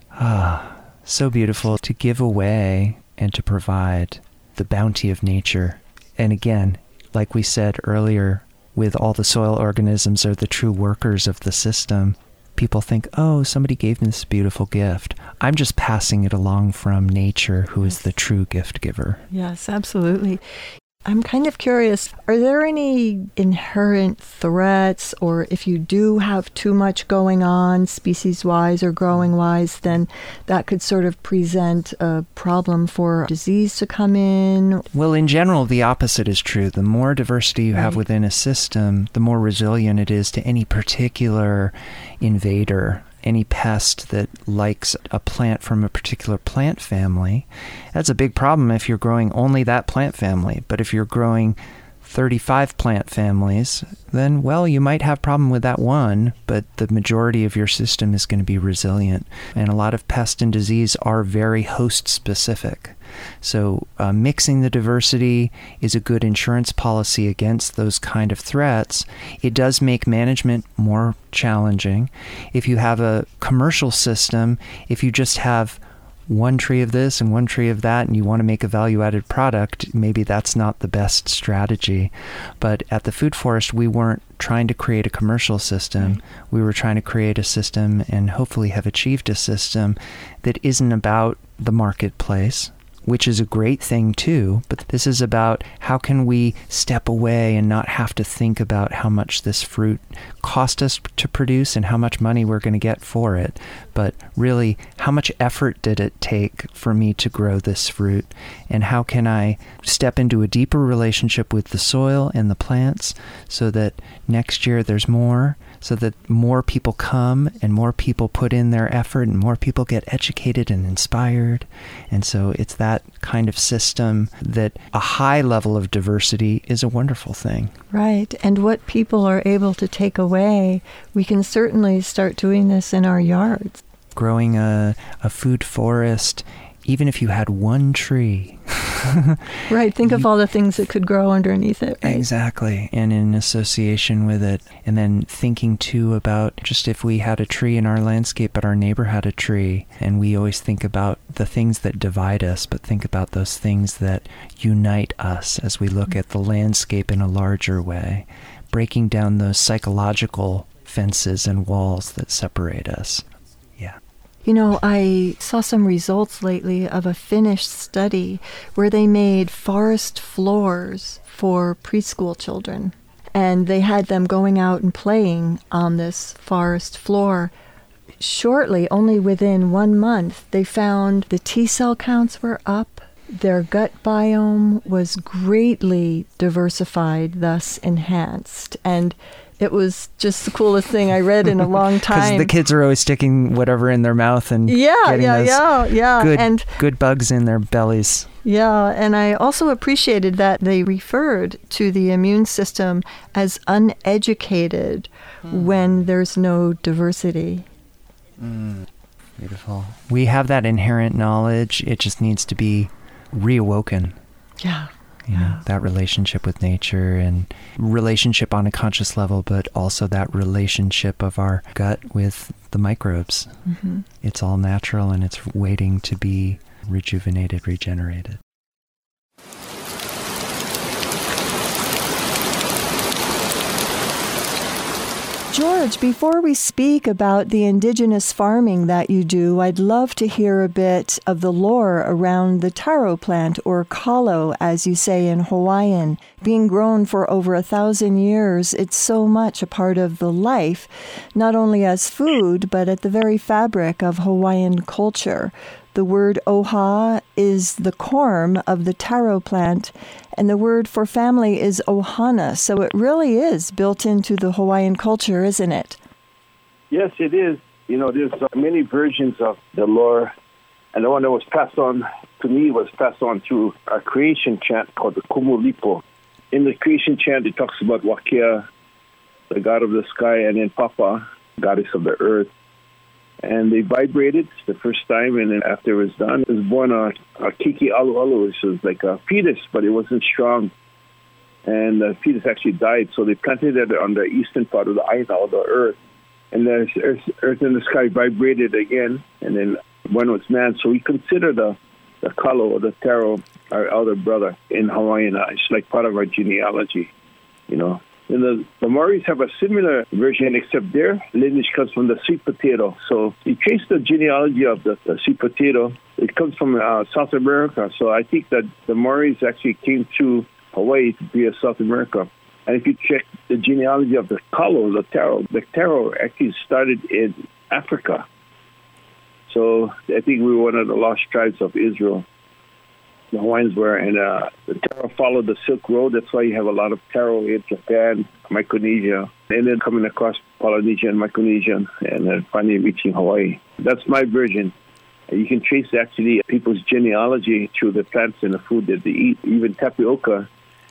ah, so beautiful to give away and to provide the bounty of nature. And again, like we said earlier, with all the soil organisms are the true workers of the system. People think, oh, somebody gave me this beautiful gift. I'm just passing it along from nature, who is the true gift giver. Yes, absolutely. I'm kind of curious, are there any inherent threats, or if you do have too much going on species-wise or growing-wise, then that could sort of present a problem for disease to come in? Well, in general, the opposite is true. The more diversity you right. have within a system, the more resilient it is to any particular invader. Any pest that likes a plant from a particular plant family. That's a big problem if you're growing only that plant family. But if you're growing thirty-five plant families, then, well, you might have a problem with that one, but the majority of your system is going to be resilient. And a lot of pest and disease are very host-specific. So uh, mixing the diversity is a good insurance policy against those kind of threats. It does make management more challenging. If you have a commercial system, if you just have one tree of this and one tree of that, and you want to make a value-added product, maybe that's not the best strategy. But at the Food Forest, we weren't trying to create a commercial system. Right. We were trying to create a system and hopefully have achieved a system that isn't about the marketplace, which is a great thing too, but this is about how can we step away and not have to think about how much this fruit cost us to produce and how much money we're going to get for it, but really how much effort did it take for me to grow this fruit, and how can I step into a deeper relationship with the soil and the plants so that next year there's more, so that more people come and more people put in their effort and more people get educated and inspired. And so it's that kind of system that a high level of diversity is a wonderful thing. Right. And what people are able to take away, we can certainly start doing this in our yards. Growing a, a food forest, even if you had one tree. Right. Think of all the things that could grow underneath it. Right? Exactly. And in association with it. And then thinking too about just if we had a tree in our landscape, but our neighbor had a tree, and we always think about the things that divide us, but think about those things that unite us as we look at the landscape in a larger way, breaking down those psychological fences and walls that separate us. Yeah. You know, I saw some results lately of a Finnish study where they made forest floors for preschool children. And they had them going out and playing on this forest floor. Shortly, only within one month, they found the T-cell counts were up. Their gut biome was greatly diversified, thus enhanced. And it was just the coolest thing I read in a long time. Because the kids are always sticking whatever in their mouth and yeah, getting yeah, those yeah, yeah. good, and, good bugs in their bellies. Yeah, and I also appreciated that they referred to the immune system as uneducated mm. when there's no diversity. Mm. Beautiful. We have that inherent knowledge. It just needs to be reawoken. Yeah. You know, that relationship with nature and relationship on a conscious level, but also that relationship of our gut with the microbes. Mm-hmm. It's all natural and it's waiting to be rejuvenated, regenerated. George, before we speak about the indigenous farming that you do, I'd love to hear a bit of the lore around the taro plant, or kalo, as you say in Hawaiian. Being grown for over a thousand years, it's so much a part of the life, not only as food, but at the very fabric of Hawaiian culture. The word oha is the corm of the taro plant, and the word for family is ohana. So it really is built into the Hawaiian culture, isn't it? Yes, it is. You know, there's uh, many versions of the lore, and the one that was passed on to me was passed on through a creation chant called the Kumulipo. In the creation chant, it talks about Wakea, the god of the sky, and then Papa, goddess of the earth. And they vibrated the first time, and then after it was done, it was born a, a Kiki Alu Alu, which was like a fetus, but it wasn't strong. And the fetus actually died, so they planted it on the eastern part of the Aina, or the earth. And the earth, earth and the sky vibrated again, and then one was man. So we consider the, the kalo, or the taro, our elder brother in Hawaiian. It's like part of our genealogy, you know. And the, the Maoris have a similar version, except their lineage comes from the sweet potato. So you trace the genealogy of the, the sweet potato. It comes from uh, South America. So I think that the Maoris actually came to Hawaii to be a South America. And if you check the genealogy of the kalo, the taro, the taro actually started in Africa. So I think we were one of the lost tribes of Israel. The Hawaiians were, and uh, the taro followed the Silk Road. That's why you have a lot of taro in Japan, Micronesia, and then coming across Polynesia and Micronesia, and then finally reaching Hawaii. That's my version. You can trace actually people's genealogy through the plants and the food that they eat. Even tapioca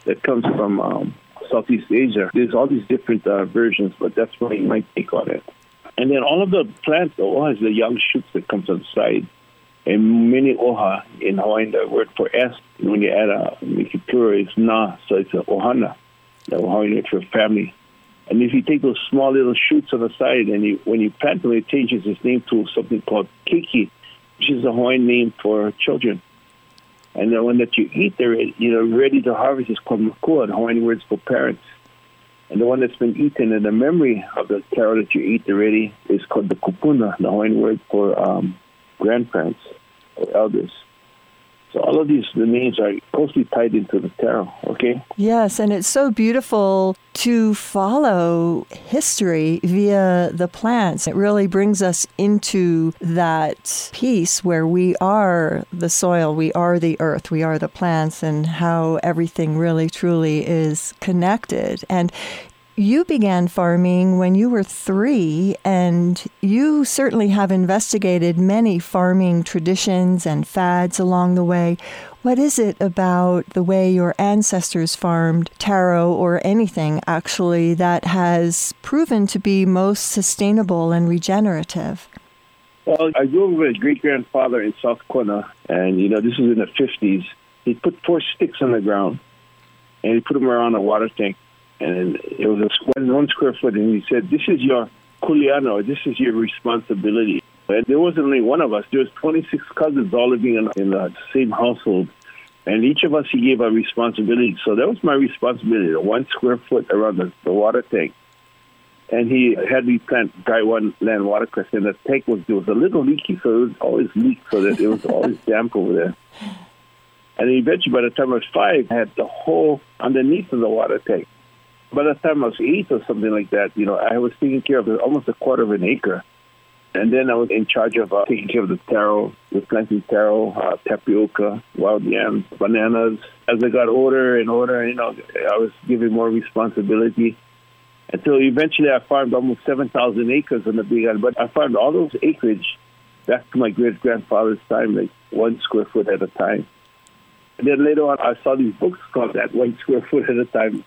that comes from um, Southeast Asia. There's all these different uh, versions, but that's what my take on it. And then all of the plants, the oha is the young shoots that comes on the side. And many oha in Hawaiian, the word for S, when you add a, make it plural, is na, so it's a ohana, the Hawaiian word for family. And if you take those small little shoots on the side and you, when you plant them, it changes its name to something called keiki, which is a Hawaiian name for children. And the one that you eat, they're you know ready to harvest is called makua, the Hawaiian words for parents. And the one that's been eaten in the memory of the taro that you eat already is called the kupuna, the Hawaiian word for um, grandparents or elders. So all of these, the names are closely tied into the taro, okay? Yes, and it's so beautiful to follow history via the plants. It really brings us into that piece where we are the soil, we are the earth, we are the plants, and how everything really truly is connected. And you began farming when you were three, and you certainly have investigated many farming traditions and fads along the way. What is it about the way your ancestors farmed taro or anything, actually, that has proven to be most sustainable and regenerative? Well, I grew up with a great-grandfather in South Kona, and, you know, this was in the fifties. He put four sticks on the ground, and he put them around a water tank. And it was a square, one square foot, and he said, this is your kuleana, this is your responsibility. And there wasn't only one of us. There was twenty-six cousins all living in, in the same household. And each of us, he gave a responsibility. So that was my responsibility, the one square foot around the, the water tank. And he had me plant dry one land watercress, and the tank was, there was a little leaky, so it was always leaked, so that it was always damp over there. And eventually, by the time I was five, I had the hole underneath of the water tank. By the time I was eight or something like that, you know, I was taking care of almost a quarter of an acre. And then I was in charge of uh, taking care of the taro, with planting taro, uh, tapioca, wild yams, bananas. As I got older and older, you know, I was given more responsibility. Until eventually I farmed almost seven thousand acres on the Big Island. But I farmed all those acreage back to my great-grandfather's time, like one square foot at a time. And then later on, I saw these books called that, one square foot at a time.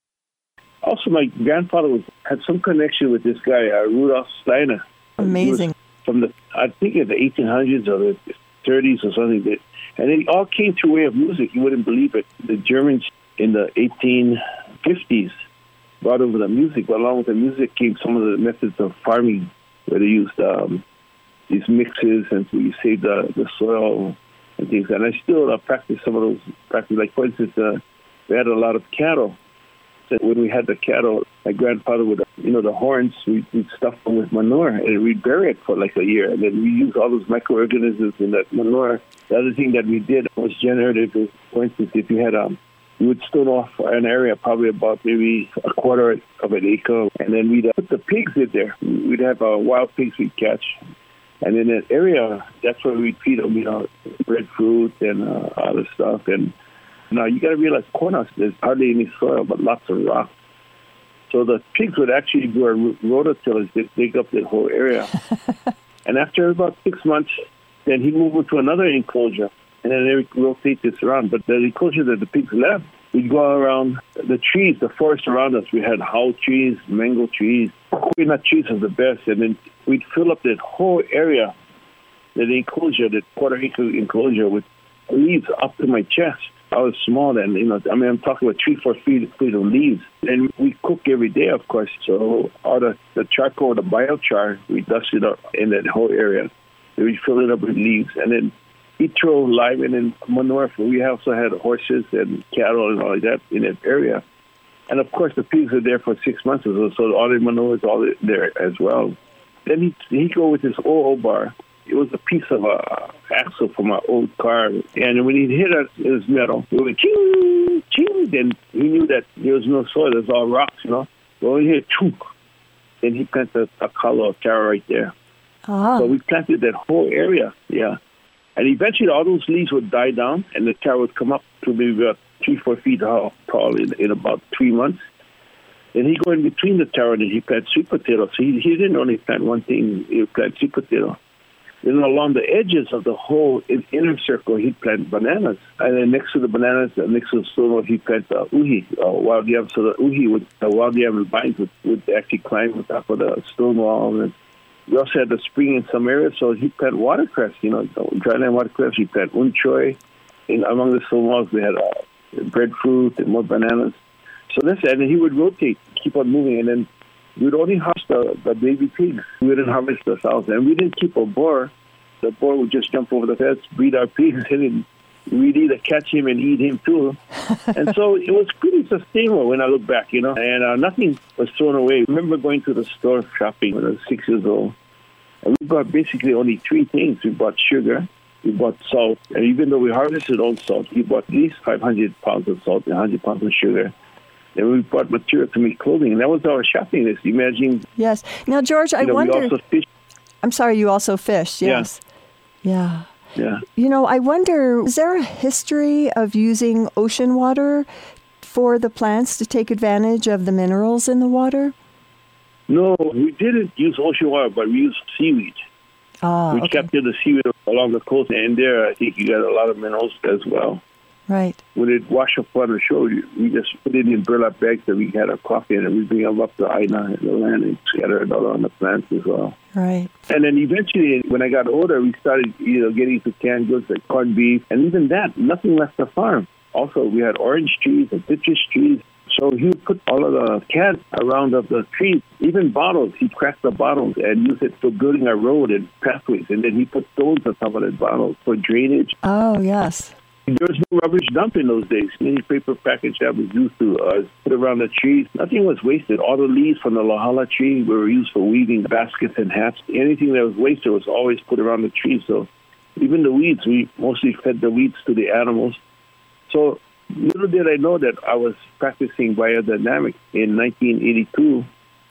Also, my grandfather was, had some connection with this guy, uh, Rudolf Steiner. Amazing. From the, I think, in the eighteen hundreds or the thirties or something. And it all came through way of music. You wouldn't believe it. The Germans in the eighteen fifties brought over the music, but along with the music came some of the methods of farming, where they used um, these mixes and so you save the, the soil and things. And I still uh, practice some of those practices. Like, for instance, uh, we had a lot of cattle. So when we had the cattle, my grandfather would, you know, the horns, we'd, we'd stuff them with manure, and we'd bury it for like a year. And then we use all those microorganisms in that manure. The other thing that we did was generative. Is, for instance, if you had um, we would stone off an area probably about maybe a quarter of an acre, and then we'd uh, put the pigs in there. We'd have uh, wild pigs we'd catch. And in that area, that's where we'd feed them, you know, breadfruit and uh, other stuff. And now, you got to realize, Kona, there's hardly any soil, but lots of rock. So the pigs would actually do a rototillers to dig up that whole area. And after about six months, then he moved into another enclosure, and then they would rotate this around. But the enclosure that the pigs left, we'd go around the trees, the forest around us. We had how trees, mango trees. Coconut trees are the best. And then we'd fill up that whole area, that enclosure, that quarter-acre enclosure, with leaves up to my chest. I was small then, you know, I mean, I'm talking about three, four feet, feet of leaves. And we cook every day, of course. So all the, the charcoal, the biochar, we dust it up in that whole area. And we fill it up with leaves. And then we throw lime and then manure. We also had horses and cattle and all like that in that area. And, of course, the pigs are there for six months or so, so all the manure is all there as well. Then he he go with his O O bar. It was a piece of a axle from an old car. And when he hit it, it was metal. It went ching, ching. Then he knew that there was no soil. It was all rocks, you know. So when he hit chook, then he planted a color of taro right there. Ah. So we planted that whole area, yeah. And eventually all those leaves would die down, and the taro would come up to maybe about three, four feet tall, tall in, in about three months. Then he go in between the taro and he planted sweet potato. So he, he didn't only plant one thing. He would plant sweet potato. Then along the edges of the whole inner circle, he'd plant bananas. And then next to the bananas, next to the stone wall, he'd plant uh, uhi, uh, wild yam. So the uhi, would, the wild yam vines would, would actually climb on top of the stone wall. And we also had the spring in some areas, so he'd plant watercress, you know, dryland watercress. He'd plant unchoy. And among the stone walls, we had uh, breadfruit and more bananas. So that's it. And he would rotate, keep on moving. And then we'd only harvest the, the baby pigs. We didn't harvest the sows. And we didn't keep a boar. The boar would just jump over the fence, breed our pigs, and then we'd either catch him and eat him too. And so it was pretty sustainable when I look back, you know. And uh, nothing was thrown away. I remember going to the store shopping when I was six years old. And we bought basically only three things. We bought sugar, we bought salt. And even though we harvested old salt, we bought at least five hundred pounds of salt and one hundred pounds of sugar. And we bought material to make clothing, and that was our shopping list. Imagine. Yes. Now, George, I you know, wonder. We also fished. I'm sorry, you also fished. Yes. Yeah. yeah. Yeah. You know, I wonder, is there a history of using ocean water for the plants to take advantage of the minerals in the water? No, we didn't use ocean water, but we used seaweed. Ah, we okay. captured the seaweed along the coast, and there I think you got a lot of minerals as well. Right. When it washed up on the shore, we just put it in burlap bags that we had our coffee in, and we bring them up to Aina and the land and scatter it all on the plants as well. Right. And then eventually, when I got older, we started, you know, getting to canned goods like corned beef, and even that, nothing left the farm. Also, we had orange trees and citrus trees. So he would put all of the cans around of the trees, even bottles. He'd crack the bottles and use it for building a road and pathways. And then he put stones on top of the bottles for drainage. Oh, yes. There was no rubbish dump in those days. Any paper package that was used to uh, put around the trees, nothing was wasted. All the leaves from the lahala tree were used for weaving baskets and hats. Anything that was wasted was always put around the trees. So even the weeds, we mostly fed the weeds to the animals. So little did I know that I was practicing biodynamics in nineteen eighty-two.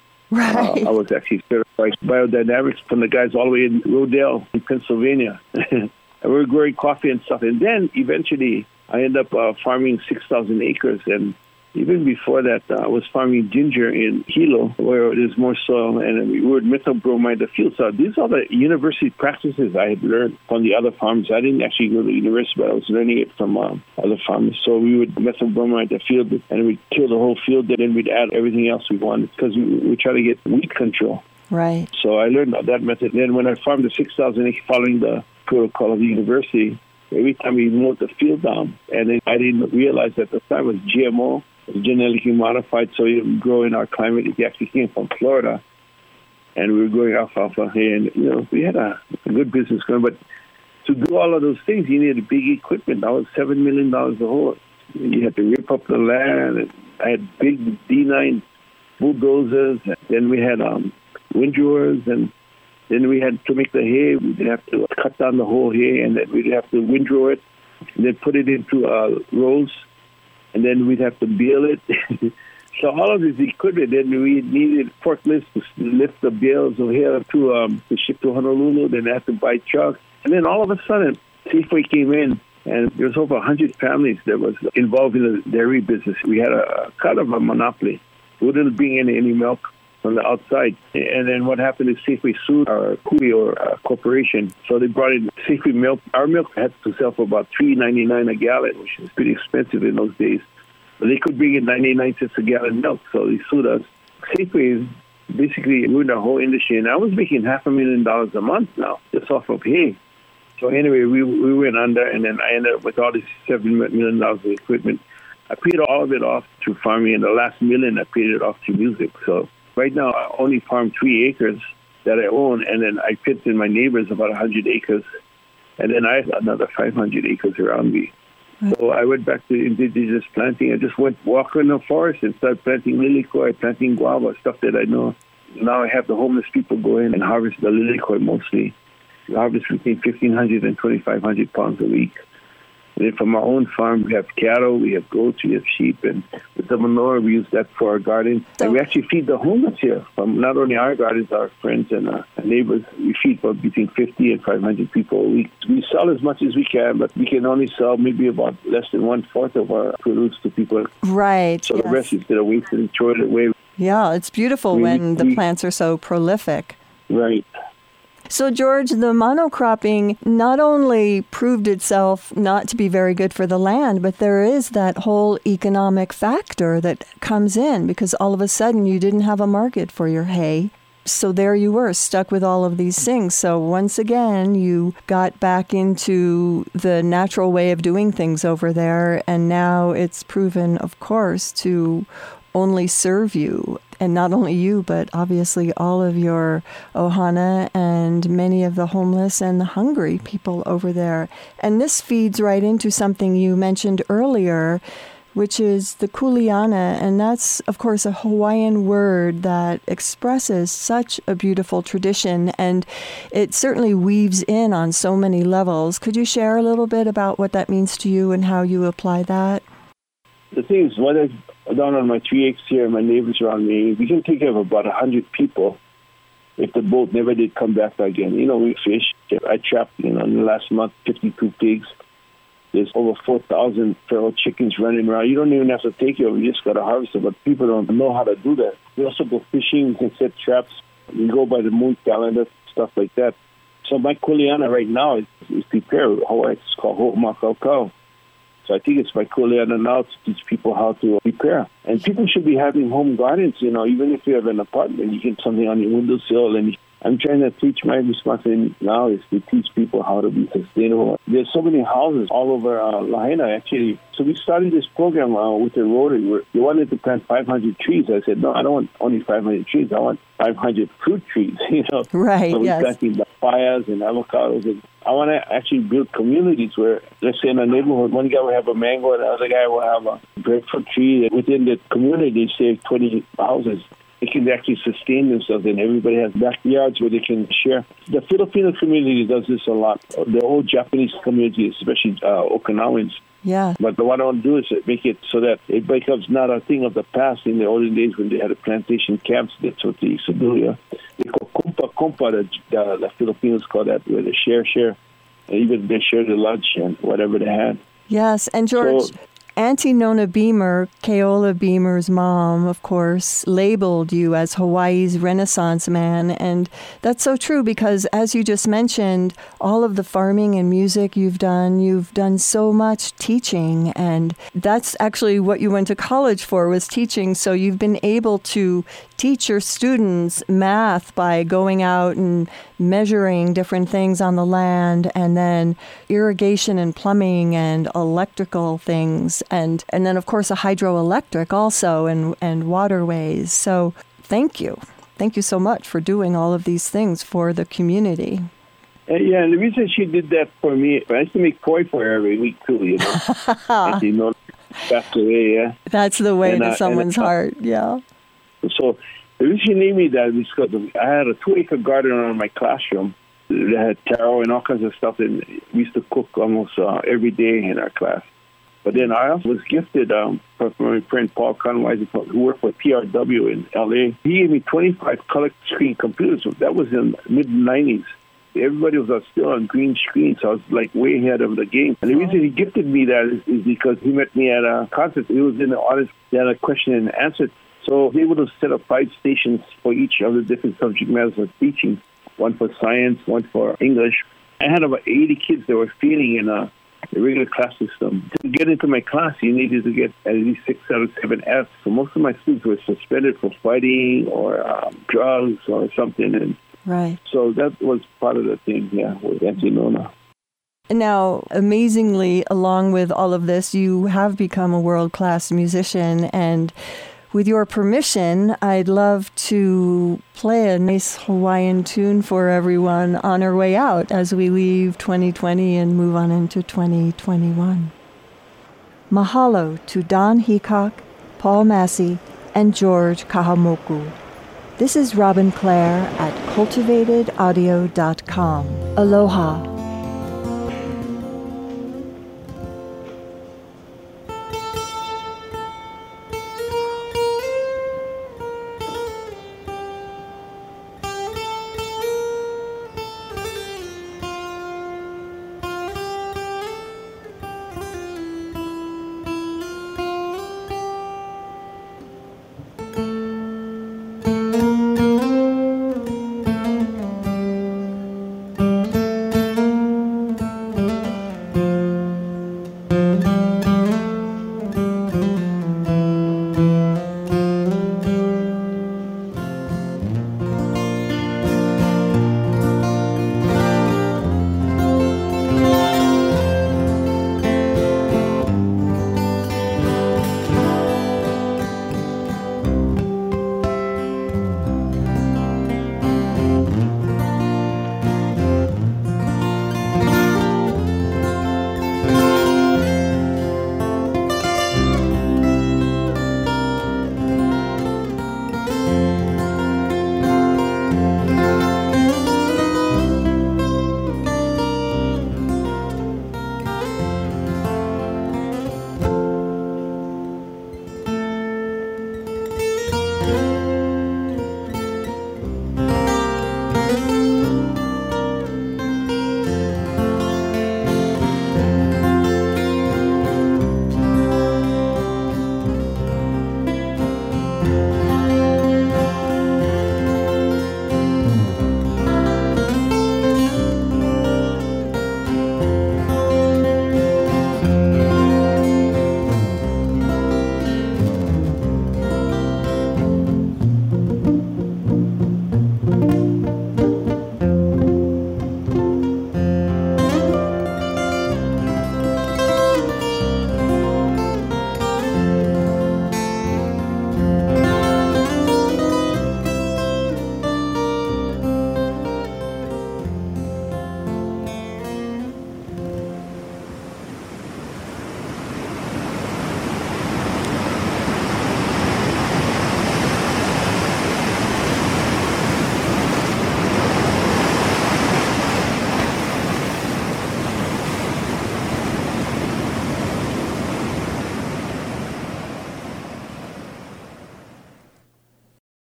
Right. Uh, I was actually certified biodynamics from the guys all the way in Rodale, in Pennsylvania. And we were growing coffee and stuff. And then eventually I ended up uh, farming six thousand acres. And even before that, uh, I was farming ginger in Hilo, where there's more soil, and we would methylbromide the field. So these are the university practices I had learned from the other farms. I didn't actually go to the university, but I was learning it from um, other farmers. So we would methylbromide the field, and we'd kill the whole field, and then we'd add everything else we wanted, because we, we try to get weed control. Right. So I learned that method. Then when I farmed the six thousand acres following the protocol of the university, every time we mowed the field down, and then I didn't realize at the time it was G M O, it was genetically modified, so it would grow in our climate. It actually came from Florida, and we were growing alfalfa here, and you know we had a, a good business going. But to do all of those things, you needed big equipment. That was seven million dollars a horse. You had to rip up the land. And I had big D nine bulldozers. And then we had um, windrowers, and then we had to make the hay. We'd have to cut down the whole hay, and then we'd have to windrow it, and then put it into uh, rolls, and then we'd have to bale it. So all of this equipment, then we needed forklifts to lift the bales over here to um, to ship to Honolulu. Then I had to buy trucks, and then all of a sudden, Safeway came in, and there was over one hundred families that was involved in the dairy business. We had a, a kind of a monopoly. We wouldn't bring in any milk from the outside. And then what happened is Safeway sued our Kui or uh, corporation. So they brought in Safeway milk. Our milk had to sell for about three ninety-nine a gallon, which is pretty expensive in those days. But they could bring in ninety-nine cents a gallon milk, so they sued us. Safeway basically ruined our whole industry, and I was making half a million dollars a month now, just off of hay. So anyway, we we went under, and then I ended up with all this seven million dollars of equipment. I paid all of it off to farming, and the last million I paid it off to music. So right now, I only farm three acres that I own, and then I pitched in my neighbors about one hundred acres, and then I have another five hundred acres around me. So I went back to indigenous planting. I just went walking in the forest and started planting lilikoi, planting guava, stuff that I know. Now I have the homeless people go in and harvest the lilikoi mostly. We harvest between fifteen hundred and twenty-five hundred pounds a week. And then from our own farm, we have cattle, we have goats, we have sheep, and with the manure, we use that for our garden. So, and we actually feed the homeless here from not only our gardens, our friends and uh, neighbors. We feed for between fifty and five hundred people a week. We sell as much as we can, but we can only sell maybe about less than one-fourth of our produce to people. Right. So yes. the rest is to waste and throw it away. Yeah, it's beautiful we, when the we, plants are so prolific. Right. So, George, the monocropping not only proved itself not to be very good for the land, but there is that whole economic factor that comes in because all of a sudden you didn't have a market for your hay. So there you were, stuck with all of these things. So once again, you got back into the natural way of doing things over there, and now it's proven, of course, to only serve you. And not only you, but obviously all of your ohana and many of the homeless and the hungry people over there. And this feeds right into something you mentioned earlier, which is the kuleana, and that's, of course, a Hawaiian word that expresses such a beautiful tradition, and it certainly weaves in on so many levels. Could you share a little bit about what that means to you and how you apply that? The thing is, when I'm down on my three acres here, my neighbors around me, we can take care of about one hundred people if the boat never did come back again. You know, we fish. I trapped, you know, in the last month, fifty-two pigs. There's over four thousand feral chickens running around. You don't even have to take it over. You just got to harvest it. But people don't know how to do that. We also go fishing. We can set traps. We go by the moon calendar, stuff like that. So my kuleana right now is, is prepared. Hawaii, it's called ho'omakau. So I think it's my kuleana now to teach people how to prepare. And people should be having home gardens, you know, even if you have an apartment, you get something on your windowsill. And I'm trying to teach, my responsibility now is to teach people how to be sustainable. There's so many houses all over uh, Lahaina, actually. So we started this program uh, with the Rotary where they wanted to plant five hundred trees. I said, no, I don't want only five hundred trees. I want five hundred fruit trees, you know. Right, so we're yes. planting papayas and avocados. And I want to actually build communities where, let's say in a neighborhood, one guy will have a mango and the other guy will have a breadfruit tree. Within the community, say twenty houses. They can actually sustain themselves, and everybody has backyards where they can share. The Filipino community does this a lot. The old Japanese community, especially uh, Okinawans. Yeah. But what I want to do is make it so that it becomes not a thing of the past. In the olden days when they had a plantation camps, that's what they used to do. Yeah, they call kumpa kumpa. The, the, the Filipinos call that, where they share, share, and even they share the lunch and whatever they had. Yes, and George. So, Auntie Nona Beamer, Keola Beamer's mom, of course, labeled you as Hawaii's Renaissance man. And that's so true because, as you just mentioned, all of the farming and music you've done, you've done so much teaching. And that's actually what you went to college for, was teaching. So you've been able to teach your students math by going out and measuring different things on the land, and then irrigation and plumbing and electrical things. And and then, of course, a hydroelectric also, and, and waterways. So thank you. Thank you so much for doing all of these things for the community. Uh, yeah, and the reason she did that for me, I used to make poi for her every week, too, you know. You know, passed away, yeah. That's the way and, to uh, someone's and, uh, heart, yeah. So the reason she named me that is because I had a two-acre garden around my classroom. They had taro and all kinds of stuff, and we used to cook almost uh, every day in our class. But then I also was gifted um, from my friend Paul Conway, who worked for P R W in L A. He gave me twenty-five color screen computers. That was in the mid nineties. Everybody was uh, still on green screens, so I was like way ahead of the game. And the reason he gifted me that is, is because he met me at a concert. He was in the audience. They had a question and answer. So he would have set up five stations for each of the different subject matters of teaching. One for science, one for English. I had about eighty kids that were failing in a the regular class system. To get into my class, you needed to get at least six out of seven Fs. So most of my students were suspended for fighting or um, drugs or something. And right. So that was part of the thing, yeah, with Auntie Nona. Now, amazingly, along with all of this, you have become a world-class musician. And with your permission, I'd love to play a nice Hawaiian tune for everyone on our way out as we leave twenty twenty and move on into twenty twenty-one. Mahalo to Don Heacock, Paul Massey, and George Kahamoku. This is Robin Clare at cultivated audio dot com. Aloha.